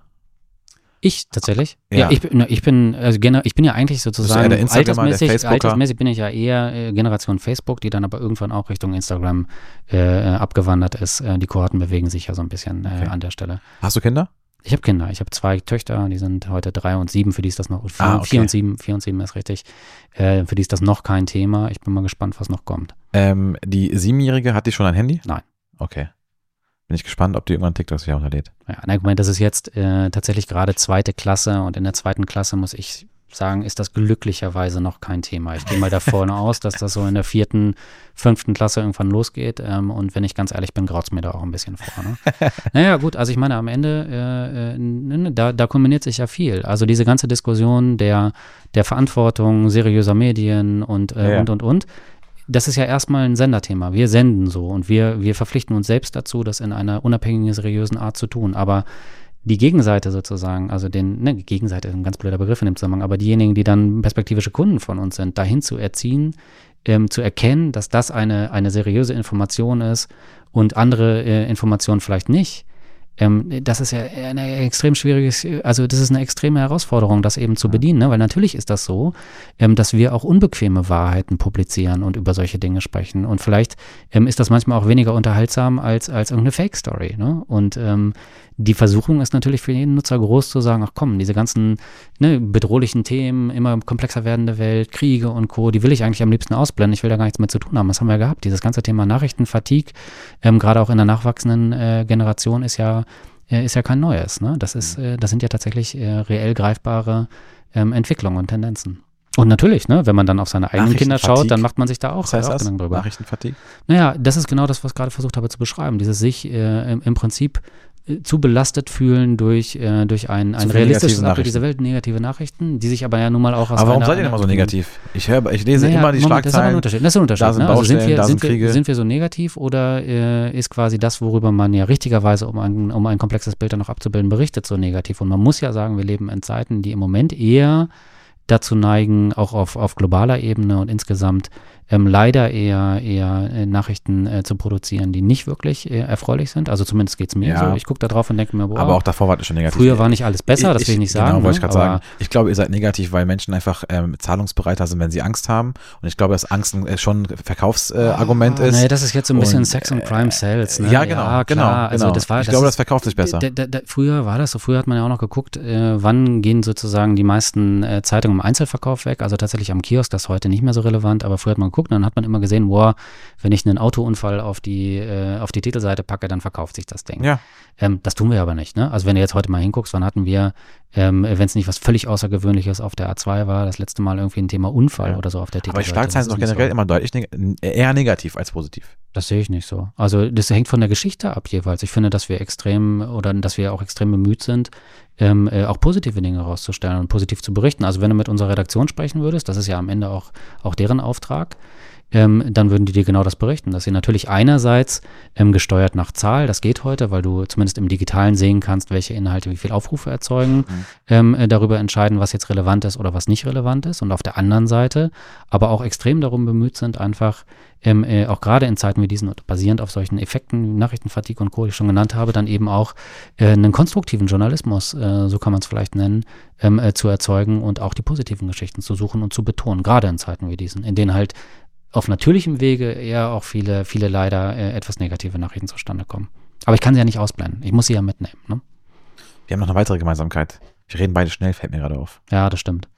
Ich tatsächlich? Ja, ja ich, bin, ich bin also gener- ich bin ja eigentlich sozusagen der Instagrammer, altersmäßig, der Facebooker? altersmäßig bin ich ja eher äh, Generation Facebook, die dann aber irgendwann auch Richtung Instagram äh, abgewandert ist. Äh, die Kohorten bewegen sich ja so ein bisschen äh, Okay. an der Stelle. Hast du Kinder? Ich habe Kinder, ich habe zwei Töchter, die sind heute drei und sieben, für die ist das noch, vier, Ah, okay. vier und sieben, vier und sieben ist richtig, äh, für die ist das noch kein Thema. Ich bin mal gespannt, was noch kommt. Ähm, die Siebenjährige, hat die schon ein Handy? Nein. Okay. Bin ich gespannt, ob die irgendwann TikToks wieder unterlädt. Ja, na, ich meine, das ist jetzt äh, tatsächlich gerade zweite Klasse und in der zweiten Klasse muss ich sagen, ist das glücklicherweise noch kein Thema. Ich gehe mal davon aus, dass das so in der vierten, fünften Klasse irgendwann losgeht ähm, und wenn ich ganz ehrlich bin, graut es mir da auch ein bisschen vor. Ne? Naja gut, also ich meine am Ende, äh, äh, ne, da, da kombiniert sich ja viel. Also diese ganze Diskussion der, der Verantwortung seriöser Medien und äh, Ja. und und und, das ist ja erstmal ein Senderthema. Wir senden so und wir, wir verpflichten uns selbst dazu, das in einer unabhängigen, seriösen Art zu tun. Aber die Gegenseite sozusagen, also den, ne, Gegenseite ist ein ganz blöder Begriff in dem Zusammenhang, aber diejenigen, die dann perspektivische Kunden von uns sind, dahin zu erziehen, ähm, zu erkennen, dass das eine, eine seriöse Information ist und andere äh, Informationen vielleicht nicht. Ähm, das ist ja eine extrem schwieriges, also das ist eine extreme Herausforderung, das eben zu bedienen, ne? Weil natürlich ist das so, ähm, dass wir auch unbequeme Wahrheiten publizieren und über solche Dinge sprechen und vielleicht ähm, ist das manchmal auch weniger unterhaltsam als, als irgendeine Fake-Story, ne? Und ähm, die Versuchung ist natürlich für jeden Nutzer groß zu sagen, ach komm, diese ganzen ne, bedrohlichen Themen, immer komplexer werdende Welt, Kriege und Co., die will ich eigentlich am liebsten ausblenden, ich will da gar nichts mehr zu tun haben, das haben wir ja gehabt, dieses ganze Thema Nachrichtenfatigue, ähm, gerade auch in der nachwachsenden äh, Generation ist ja äh, ist ja kein neues, ne? Das ist, äh, das sind ja tatsächlich äh, reell greifbare ähm, Entwicklungen und Tendenzen. Und natürlich, ne, wenn man dann auf seine eigenen Kinder schaut, dann macht man sich da auch, Was heißt auch das? Gedanken drüber. Nachrichtenfatigue? Naja, das ist genau das, was ich gerade versucht habe zu beschreiben. Dieses sich äh, im, im Prinzip äh, zu belastet fühlen durch, äh, durch ein, ein Zu viel realistisches negative Abbild dieser Welt, negative Nachrichten, die sich aber ja nun mal auch aus Aber warum einer- seid ihr denn immer so negativ? Ich höre, ich lese naja, immer die Moment, das ist aber ein Schlagzeilen. Unterschied. Das ist ein Unterschied. Da sind ne? Also sind Baustellen, wir, da sind sind, wir, Kriege. sind wir so negativ oder äh, ist quasi das, worüber man ja richtigerweise, um ein, um ein komplexes Bild dann noch abzubilden, berichtet, so negativ? Und man muss ja sagen, wir leben in Zeiten, die im Moment eher dazu neigen, auch auf, auf globaler Ebene und insgesamt ähm, leider eher, eher äh, Nachrichten äh, zu produzieren, die nicht wirklich äh, erfreulich sind. Also zumindest geht es mir Ja. so. Ich gucke da drauf und denke mir, boah, Aber auch davor war das schon negativ. früher war nicht alles besser, das will ich nicht sagen. Genau, wollte ich ne? gerade Aber sagen. Ich glaube, ihr seid negativ, weil Menschen einfach ähm, zahlungsbereiter sind, wenn sie Angst haben. Und ich glaube, dass Angst äh, schon ein Verkaufsargument Ah, ist. Nee, das ist jetzt so ein bisschen Und, Sex and Crime Sells. Ne? Ja, genau, klar. genau, Also genau. das war, ich das glaube, ist, das verkauft sich besser. Da, da, da, früher war das so, früher hat man ja auch noch geguckt, äh, wann gehen sozusagen die meisten äh, Zeitungen im Einzelverkauf weg, also tatsächlich am Kiosk, das ist heute nicht mehr so relevant, aber früher hat man geguckt und dann hat man immer gesehen, boah, wenn ich einen Autounfall auf die, äh, auf die Titelseite packe, dann verkauft sich das Ding. Ja. Ähm, das tun wir aber nicht, ne? Also wenn du jetzt heute mal hinguckst, wann hatten wir, ähm, wenn es nicht was völlig Außergewöhnliches auf der A zwei war, das letzte Mal irgendwie ein Thema Unfall Ja. oder so auf der Aber die Titelseite. Schlagzeilen sind Das doch ist nicht generell so. immer deutlich neg eher negativ als positiv. Das sehe ich nicht so. Also das hängt von der Geschichte ab jeweils. Ich finde, dass wir extrem oder dass wir auch extrem bemüht sind, ähm, äh, auch positive Dinge rauszustellen und positiv zu berichten. Also wenn du mit unserer Redaktion sprechen würdest, das ist ja am Ende auch, auch deren Auftrag, ähm, dann würden die dir genau das berichten, dass sie natürlich einerseits ähm, gesteuert nach Zahl, das geht heute, weil du zumindest im Digitalen sehen kannst, welche Inhalte wie viel Aufrufe erzeugen, Mhm. ähm, äh, darüber entscheiden, was jetzt relevant ist oder was nicht relevant ist und auf der anderen Seite aber auch extrem darum bemüht sind, einfach ähm, äh, auch gerade in Zeiten wie diesen und basierend auf solchen Effekten, Nachrichtenfatigue und Co., die ich schon genannt habe, dann eben auch äh, einen konstruktiven Journalismus, äh, so kann man es vielleicht nennen, ähm, äh, zu erzeugen und auch die positiven Geschichten zu suchen und zu betonen, gerade in Zeiten wie diesen, in denen halt auf natürlichem Wege eher auch viele, viele leider äh, etwas negative Nachrichten zustande kommen. Aber ich kann sie ja nicht ausblenden. Ich muss sie ja mitnehmen. Ne? Wir haben noch eine weitere Gemeinsamkeit. Wir reden beide schnell, fällt mir gerade auf. Ja, das stimmt.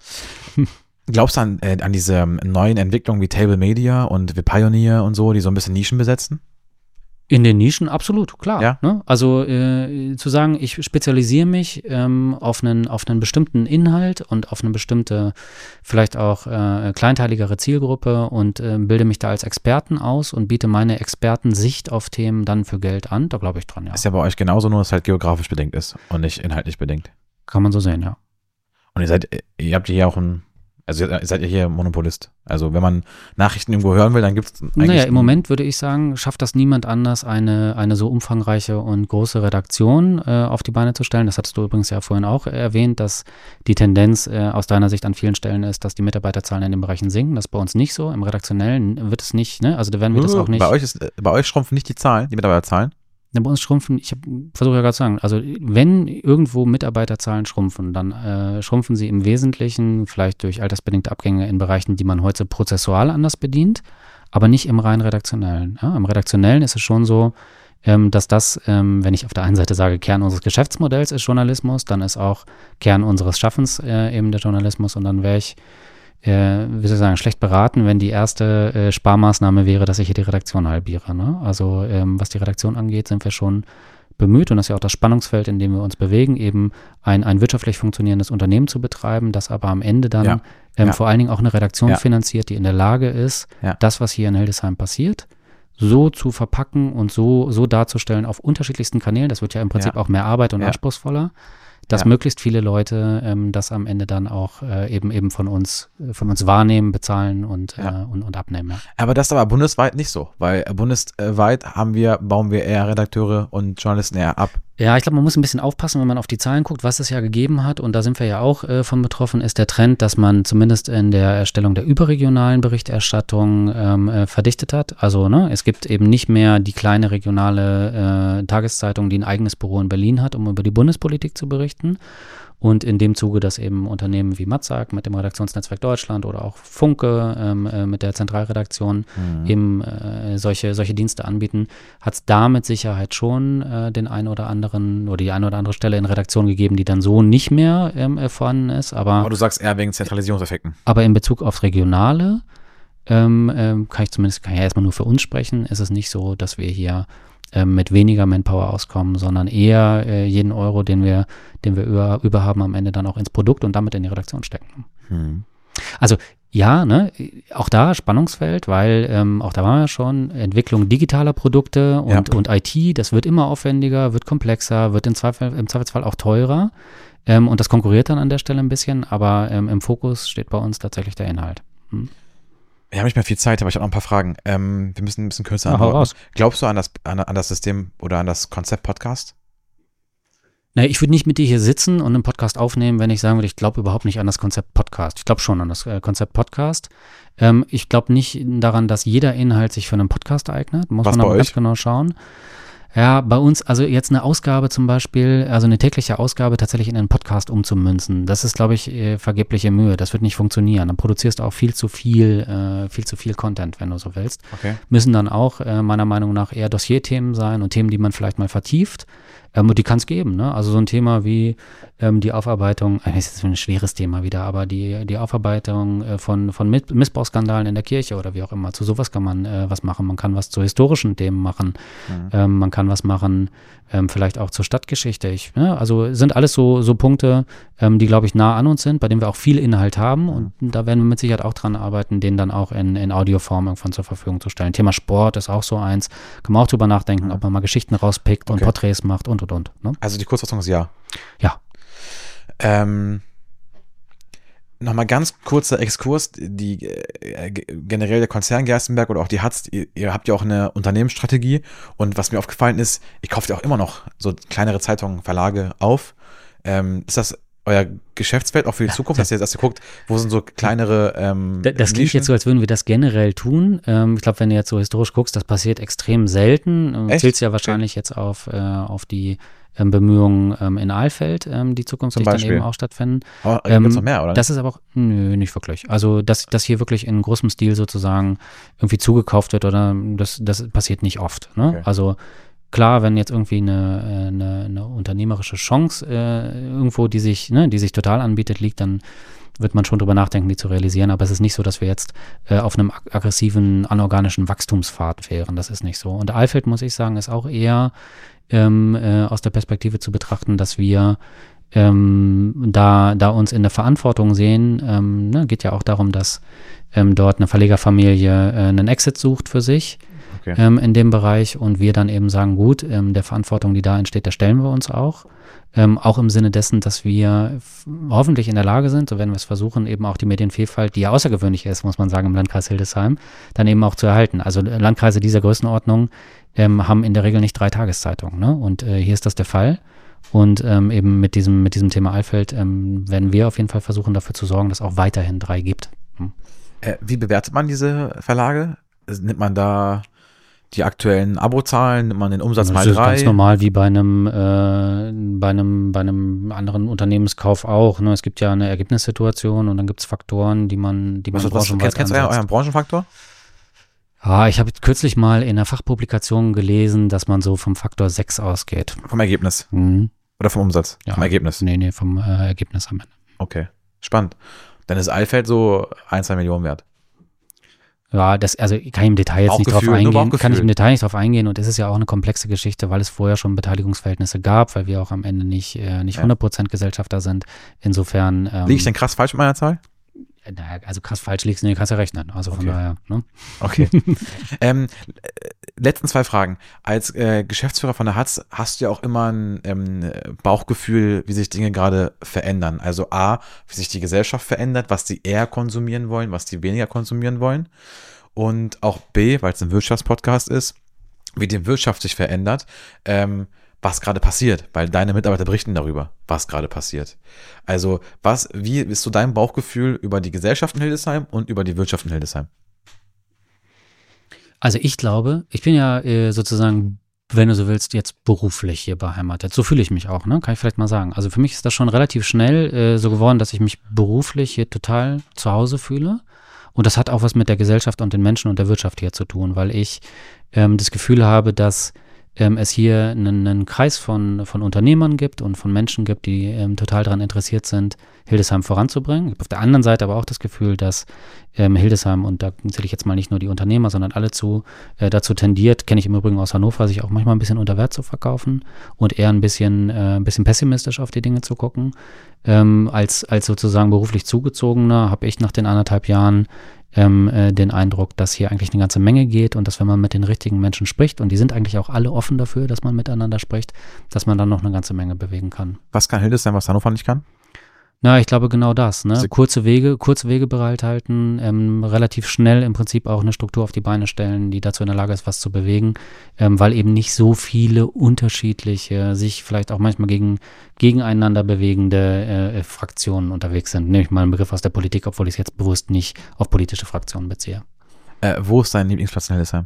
Glaubst du an, äh, an diese neuen Entwicklungen wie Table Media und wie Pioneer und so, die so ein bisschen Nischen besetzen? In den Nischen absolut, klar. Ja? Ne? Also äh, zu sagen, ich spezialisiere mich ähm, auf, einen, auf einen bestimmten Inhalt und auf eine bestimmte, vielleicht auch äh, kleinteiligere Zielgruppe und äh, bilde mich da als Experten aus und biete meine Expertensicht auf Themen dann für Geld an, da glaube ich dran, ja. Ist ja bei euch genauso, nur dass es halt geografisch bedingt ist und nicht inhaltlich bedingt. Kann man so sehen, ja. Und ihr seid, ihr habt hier auch ein, also ihr seid ja hier Monopolist. Also wenn man Nachrichten irgendwo hören will, dann gibt es eigentlich... Naja, im Moment würde ich sagen, schafft das niemand anders, eine, eine so umfangreiche und große Redaktion äh, auf die Beine zu stellen. Das hattest du übrigens ja vorhin auch erwähnt, dass die Tendenz äh, aus deiner Sicht an vielen Stellen ist, dass die Mitarbeiterzahlen in den Bereichen sinken. Das ist bei uns nicht so. Im Redaktionellen wird es nicht, ne? Also da werden wir das auch nicht... Bei euch, ist, bei euch schrumpfen nicht die Zahlen, die Mitarbeiterzahlen? Bei uns schrumpfen, ich versuche ja gerade zu sagen, also wenn irgendwo Mitarbeiterzahlen schrumpfen, dann äh, schrumpfen sie im Wesentlichen vielleicht durch altersbedingte Abgänge in Bereichen, die man heute prozessual anders bedient, aber nicht im rein redaktionellen. Ja? Im redaktionellen ist es schon so, ähm, dass das, ähm, wenn ich auf der einen Seite sage, Kern unseres Geschäftsmodells ist Journalismus, dann ist auch Kern unseres Schaffens äh, eben der Journalismus und dann wäre ich Äh, wie soll ich sagen, schlecht beraten, wenn die erste äh, Sparmaßnahme wäre, dass ich hier die Redaktion halbiere. Ne? Also ähm, was die Redaktion angeht, sind wir schon bemüht und das ist ja auch das Spannungsfeld, in dem wir uns bewegen, eben ein, ein wirtschaftlich funktionierendes Unternehmen zu betreiben, das aber am Ende dann Ja. ähm, Ja. vor allen Dingen auch eine Redaktion Ja. finanziert, die in der Lage ist, Ja. das, was hier in Hildesheim passiert, so zu verpacken und so, so darzustellen auf unterschiedlichsten Kanälen. Das wird ja im Prinzip Ja. auch mehr Arbeit und Ja. anspruchsvoller, dass Ja. möglichst viele Leute ähm, das am Ende dann auch äh, eben eben von uns äh, von uns wahrnehmen, bezahlen und, Ja. äh, und, und abnehmen. Ja. Aber das ist aber bundesweit nicht so, weil bundesweit haben wir, bauen wir eher Redakteure und Journalisten eher ab. Ja, ich glaube, man muss ein bisschen aufpassen, wenn man auf die Zahlen guckt, was es ja gegeben hat. Und da sind wir ja auch äh, von betroffen, ist der Trend, dass man zumindest in der Erstellung der überregionalen Berichterstattung ähm, äh, verdichtet hat. Also ne, es gibt eben nicht mehr die kleine regionale äh, Tageszeitung, die ein eigenes Büro in Berlin hat, um über die Bundespolitik zu berichten. Und in dem Zuge, dass eben Unternehmen wie Matzak mit dem Redaktionsnetzwerk Deutschland oder auch Funke ähm, äh, mit der Zentralredaktion Mhm. eben äh, solche, solche Dienste anbieten, hat es da mit Sicherheit schon äh, den einen oder anderen oder die eine oder andere Stelle in Redaktion gegeben, die dann so nicht mehr ähm, äh, vorhanden ist. Aber, Aber du sagst eher wegen Zentralisierungseffekten. aber in Bezug aufs Regionale ähm, ähm, kann ich zumindest, kann ich ja erstmal nur für uns sprechen, ist es nicht so, dass wir hier ähm, mit weniger Manpower auskommen, sondern eher äh, jeden Euro, den wir, den wir über, über haben, am Ende dann auch ins Produkt und damit in die Redaktion stecken. Hm. Also ja, ne, auch da Spannungsfeld, weil ähm, auch da waren wir schon, Entwicklung digitaler Produkte und, Ja. und I T, das wird immer aufwendiger, wird komplexer, wird im, Zweifel, im Zweifelsfall auch teurer ähm, und das konkurriert dann an der Stelle ein bisschen, aber ähm, im Fokus steht bei uns tatsächlich der Inhalt. Hm. Wir haben nicht mehr viel Zeit, aber ich habe noch ein paar Fragen. Ähm, wir müssen ein bisschen kürzer Ja, hau antworten. raus. Glaubst du an das, an, an das System oder an das Konzept Podcast? Naja, ich würde nicht mit dir hier sitzen und einen Podcast aufnehmen, wenn ich sagen würde, ich glaube überhaupt nicht an das Konzept Podcast. Ich glaube schon an das äh, Konzept Podcast. Ähm, ich glaube nicht daran, dass jeder Inhalt sich für einen Podcast eignet. Muss Was man bei aber ganz euch? genau schauen. Ja, bei uns, also jetzt eine Ausgabe zum Beispiel, also eine tägliche Ausgabe tatsächlich in einen Podcast umzumünzen, das ist, glaube ich, äh, vergebliche Mühe. Das wird nicht funktionieren. Dann produzierst du auch viel zu viel, äh, viel zu viel Content, wenn du so willst. Okay. Müssen dann auch äh, meiner Meinung nach eher Dossierthemen sein und Themen, die man vielleicht mal vertieft. Ähm, und die kann es geben, ne? Also so ein Thema wie ähm, die Aufarbeitung, äh, ist jetzt ein schweres Thema wieder, aber die, die Aufarbeitung äh, von, von Mit- Missbrauchsskandalen in der Kirche oder wie auch immer. Zu sowas kann man äh, was machen. Man kann was zu historischen Themen machen. Mhm. Ähm, man kann was machen, ähm, vielleicht auch zur Stadtgeschichte. Ich, ne? Also sind alles so, so Punkte, ähm, die, glaube ich, nah an uns sind, bei denen wir auch viel Inhalt haben. Und da werden wir mit Sicherheit auch dran arbeiten, den dann auch in, in Audioform irgendwann zur Verfügung zu stellen. Thema Sport ist auch so eins. Kann man auch drüber nachdenken, Mhm. ob man mal Geschichten rauspickt und Okay. Porträts macht und, und, und. Ne? Also die Kurzfassung ist ja. Ja. Ähm, Nochmal ganz kurzer Exkurs, die äh, g- generell der Konzern Gerstenberg oder auch die Hatz, ihr, ihr habt ja auch eine Unternehmensstrategie und was mir aufgefallen ist, ihr kauft ja auch immer noch so kleinere Zeitungen, Verlage auf. Ähm, ist das euer Geschäftsfeld auch für die Zukunft, dass ihr, dass ihr guckt, wo sind so kleinere ähm, Da- Das klingt Nischen? jetzt so, als würden wir das generell tun. Ähm, ich glaube, wenn du jetzt so historisch guckst, das passiert extrem selten. Ähm, Echt? Zielst ja wahrscheinlich jetzt auf, äh, auf die ähm, Bemühungen ähm, in Aalfeld, ähm, die zukünftig dann Beispiel. eben auch stattfinden. Aber Ähm, gibt's noch mehr, oder? Das ist aber auch, nö, nicht wirklich. Also, dass, dass hier wirklich in großem Stil sozusagen irgendwie zugekauft wird oder das, das passiert nicht oft. Ne? Okay. Also, klar, wenn jetzt irgendwie eine, eine, eine unternehmerische Chance äh, irgendwo, die sich, ne, die sich total anbietet, liegt, dann wird man schon drüber nachdenken, die zu realisieren. Aber es ist nicht so, dass wir jetzt äh, auf einem ag- aggressiven, anorganischen Wachstumspfad wären. Das ist nicht so. Und Alfeld, muss ich sagen, ist auch eher ähm, äh, aus der Perspektive zu betrachten, dass wir ähm, da, da uns in der Verantwortung sehen. Ähm, ne, geht ja auch darum, dass ähm, dort eine Verlegerfamilie äh, einen Exit sucht für sich. Okay. Ähm, in dem Bereich und wir dann eben sagen, gut, ähm, der Verantwortung, die da entsteht, der stellen wir uns auch. Ähm, auch im Sinne dessen, dass wir f- hoffentlich in der Lage sind, so werden wir es versuchen, eben auch die Medienvielfalt, die ja außergewöhnlich ist, muss man sagen, im Landkreis Hildesheim, dann eben auch zu erhalten. Also Landkreise dieser Größenordnung ähm, haben in der Regel nicht drei Tageszeitungen, ne? Und äh, hier ist das der Fall. Und ähm, eben mit diesem, mit diesem Thema Alfeld ähm, werden wir auf jeden Fall versuchen, dafür zu sorgen, dass es auch weiterhin drei gibt. Hm. Äh, wie bewertet man diese Verlage? Nimmt man da die aktuellen Abozahlen, nimmt man den Umsatz das mal ist drei? Ganz normal wie bei einem, äh, bei einem, bei einem anderen Unternehmenskauf auch. Ne? Es gibt ja eine Ergebnissituation und dann gibt es Faktoren, die man, die man was, was, branchenweit kennst du euren, euren Branchenfaktor? Ja, ich habe kürzlich mal in einer Fachpublikation gelesen, dass man so vom Faktor sechs ausgeht. Vom Ergebnis? Mhm. Oder vom Umsatz? Ja. Vom Ergebnis? Nee, nee, vom äh, Ergebnis am Ende. Okay, spannend. Dann ist Alfeld so ein, zwei Millionen wert. Ja, das, also kann ich im Detail jetzt nicht drauf eingehen. Kann ich im Detail nicht drauf eingehen und es ist ja auch eine komplexe Geschichte, weil es vorher schon Beteiligungsverhältnisse gab, weil wir auch am Ende nicht, äh, nicht ja. hundert Prozent Gesellschafter sind. Insofern. Ähm, Liege ich denn krass falsch mit meiner Zahl? Naja, also krass falsch liegst du, nee, kannst ja rechnen. Also von okay. daher, ne? Okay. ähm, letzten zwei Fragen. Als äh, Geschäftsführer von der Hatz hast du ja auch immer ein ähm, Bauchgefühl, wie sich Dinge gerade verändern. Also A, wie sich die Gesellschaft verändert, was die eher konsumieren wollen, was die weniger konsumieren wollen. Und auch B, weil es ein Wirtschaftspodcast ist, wie die Wirtschaft sich verändert, ähm, was gerade passiert, weil deine Mitarbeiter berichten darüber, was gerade passiert. Also, was, wie ist so dein Bauchgefühl über die Gesellschaft in Hildesheim und über die Wirtschaft in Hildesheim? Also ich glaube, ich bin ja äh, sozusagen, wenn du so willst, jetzt beruflich hier beheimatet. So fühle ich mich auch, ne? Kann ich vielleicht mal sagen. Also für mich ist das schon relativ schnell äh, so geworden, dass ich mich beruflich hier total zu Hause fühle. Und das hat auch was mit der Gesellschaft und den Menschen und der Wirtschaft hier zu tun, weil ich ähm, das Gefühl habe, dass ähm, es hier einen, einen Kreis von, von Unternehmern gibt und von Menschen gibt, die ähm, total daran interessiert sind, Hildesheim voranzubringen. Ich habe auf der anderen Seite aber auch das Gefühl, dass ähm, Hildesheim, und da zähle ich jetzt mal nicht nur die Unternehmer, sondern alle zu, äh, dazu tendiert, kenne ich im Übrigen aus Hannover, sich auch manchmal ein bisschen unter Wert zu verkaufen und eher ein bisschen, äh, ein bisschen pessimistisch auf die Dinge zu gucken. Ähm, als, als sozusagen beruflich Zugezogener habe ich nach den anderthalb Jahren ähm, äh, den Eindruck, dass hier eigentlich eine ganze Menge geht und dass, wenn man mit den richtigen Menschen spricht, und die sind eigentlich auch alle offen dafür, dass man miteinander spricht, dass man dann noch eine ganze Menge bewegen kann. Was kann Hildesheim, was Hannover nicht kann? Na, ich glaube genau das, ne? Kurze Wege, kurze Wege bereithalten, ähm, relativ schnell im Prinzip auch eine Struktur auf die Beine stellen, die dazu in der Lage ist, was zu bewegen, ähm, weil eben nicht so viele unterschiedliche, sich vielleicht auch manchmal gegen, gegeneinander bewegende äh, Fraktionen unterwegs sind. Nehme ich mal einen Begriff aus der Politik, obwohl ich es jetzt bewusst nicht auf politische Fraktionen beziehe. Äh, wo ist dein Lieblingsplatz in Hildesheim?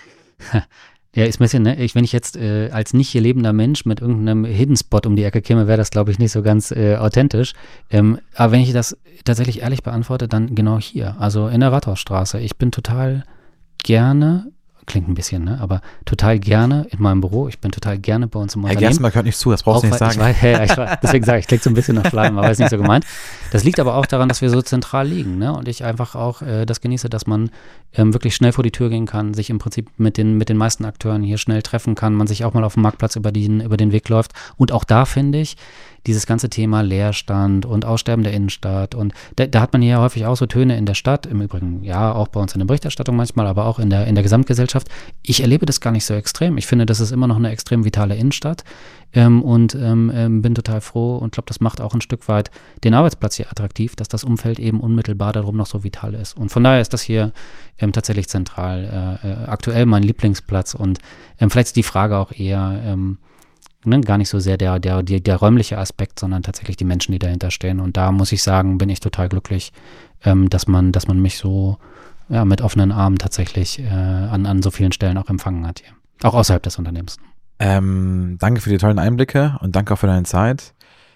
Ja, ist ein bisschen, ne? Ich, wenn ich jetzt äh, als nicht hier lebender Mensch mit irgendeinem Hidden Spot um die Ecke käme, wäre das, glaube ich, nicht so ganz äh, authentisch. Ähm, aber wenn ich das tatsächlich ehrlich beantworte, dann genau hier, also in der Rathausstraße. Ich bin total gerne, klingt ein bisschen, ne? Aber total gerne in meinem Büro. Ich bin total gerne bei uns im Unternehmen. Herr Gerstenberg hört nicht zu, das brauchst du nicht sagen. Ich weiß, ja, ich weiß, deswegen sage ich, klingt so ein bisschen nach Schleim, aber ist nicht so gemeint. Das liegt aber auch daran, dass wir so zentral liegen, ne? Und ich einfach auch äh, das genieße, dass man ähm, wirklich schnell vor die Tür gehen kann, sich im Prinzip mit den, mit den meisten Akteuren hier schnell treffen kann, man sich auch mal auf dem Marktplatz über den, über den Weg läuft. Und auch da finde ich, dieses ganze Thema Leerstand und Aussterben der Innenstadt, und da, da hat man hier häufig auch so Töne in der Stadt, im Übrigen ja auch bei uns in der Berichterstattung manchmal, aber auch in der, in der Gesamtgesellschaft. Ich erlebe das gar nicht so extrem. Ich finde, das ist immer noch eine extrem vitale Innenstadt ähm, und ähm, bin total froh und glaube, das macht auch ein Stück weit den Arbeitsplatz hier attraktiv, dass das Umfeld eben unmittelbar darum noch so vital ist. Und von daher ist das hier ähm, tatsächlich zentral, äh, äh, aktuell mein Lieblingsplatz, und ähm, vielleicht ist die Frage auch eher ähm, Ne, gar nicht so sehr der, der, der, der räumliche Aspekt, sondern tatsächlich die Menschen, die dahinter stehen. Und da muss ich sagen, bin ich total glücklich, ähm, dass man, dass man mich so ja, mit offenen Armen tatsächlich äh, an, an so vielen Stellen auch empfangen hat hier. Auch außerhalb des Unternehmens. Ähm, danke für die tollen Einblicke und danke auch für deine Zeit.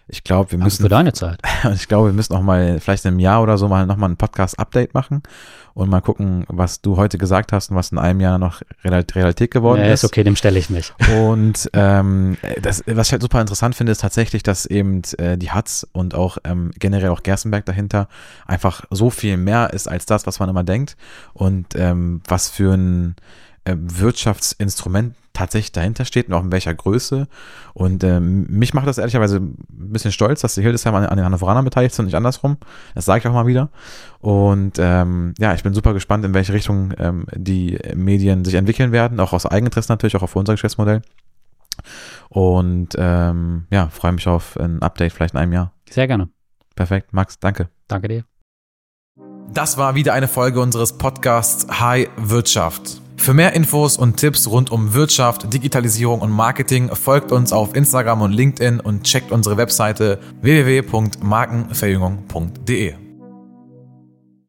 Ich glaube, wir Danke müssen für deine Zeit. Und ich glaube, wir müssen auch mal vielleicht in einem Jahr oder so mal nochmal ein Podcast-Update machen und mal gucken, was du heute gesagt hast und was in einem Jahr noch Realität geworden Ja, ist. ist okay, dem stelle ich mich. Und ähm, das, was ich halt super interessant finde, ist tatsächlich, dass eben äh, die Hatz und auch ähm, generell auch Gerstenberg dahinter einfach so viel mehr ist als das, was man immer denkt und ähm, was für ein äh, Wirtschaftsinstrument tatsächlich dahinter steht und auch in welcher Größe. Und ähm, mich macht das ehrlicherweise ein bisschen stolz, dass die Hildesheim an, an den Hannoveranern beteiligt sind und nicht andersrum. Das sage ich auch mal wieder. Und ähm, ja, ich bin super gespannt, in welche Richtung ähm, die Medien sich entwickeln werden, auch aus Eigeninteresse natürlich, auch auf unser Geschäftsmodell. Und ähm, ja, freue mich auf ein Update vielleicht in einem Jahr. Sehr gerne. Perfekt, Max, danke. Danke dir. Das war wieder eine Folge unseres Podcasts Hi Wirtschaft. Für mehr Infos und Tipps rund um Wirtschaft, Digitalisierung und Marketing folgt uns auf Instagram und LinkedIn und checkt unsere Webseite w w w punkt markenverjüngung punkt d e.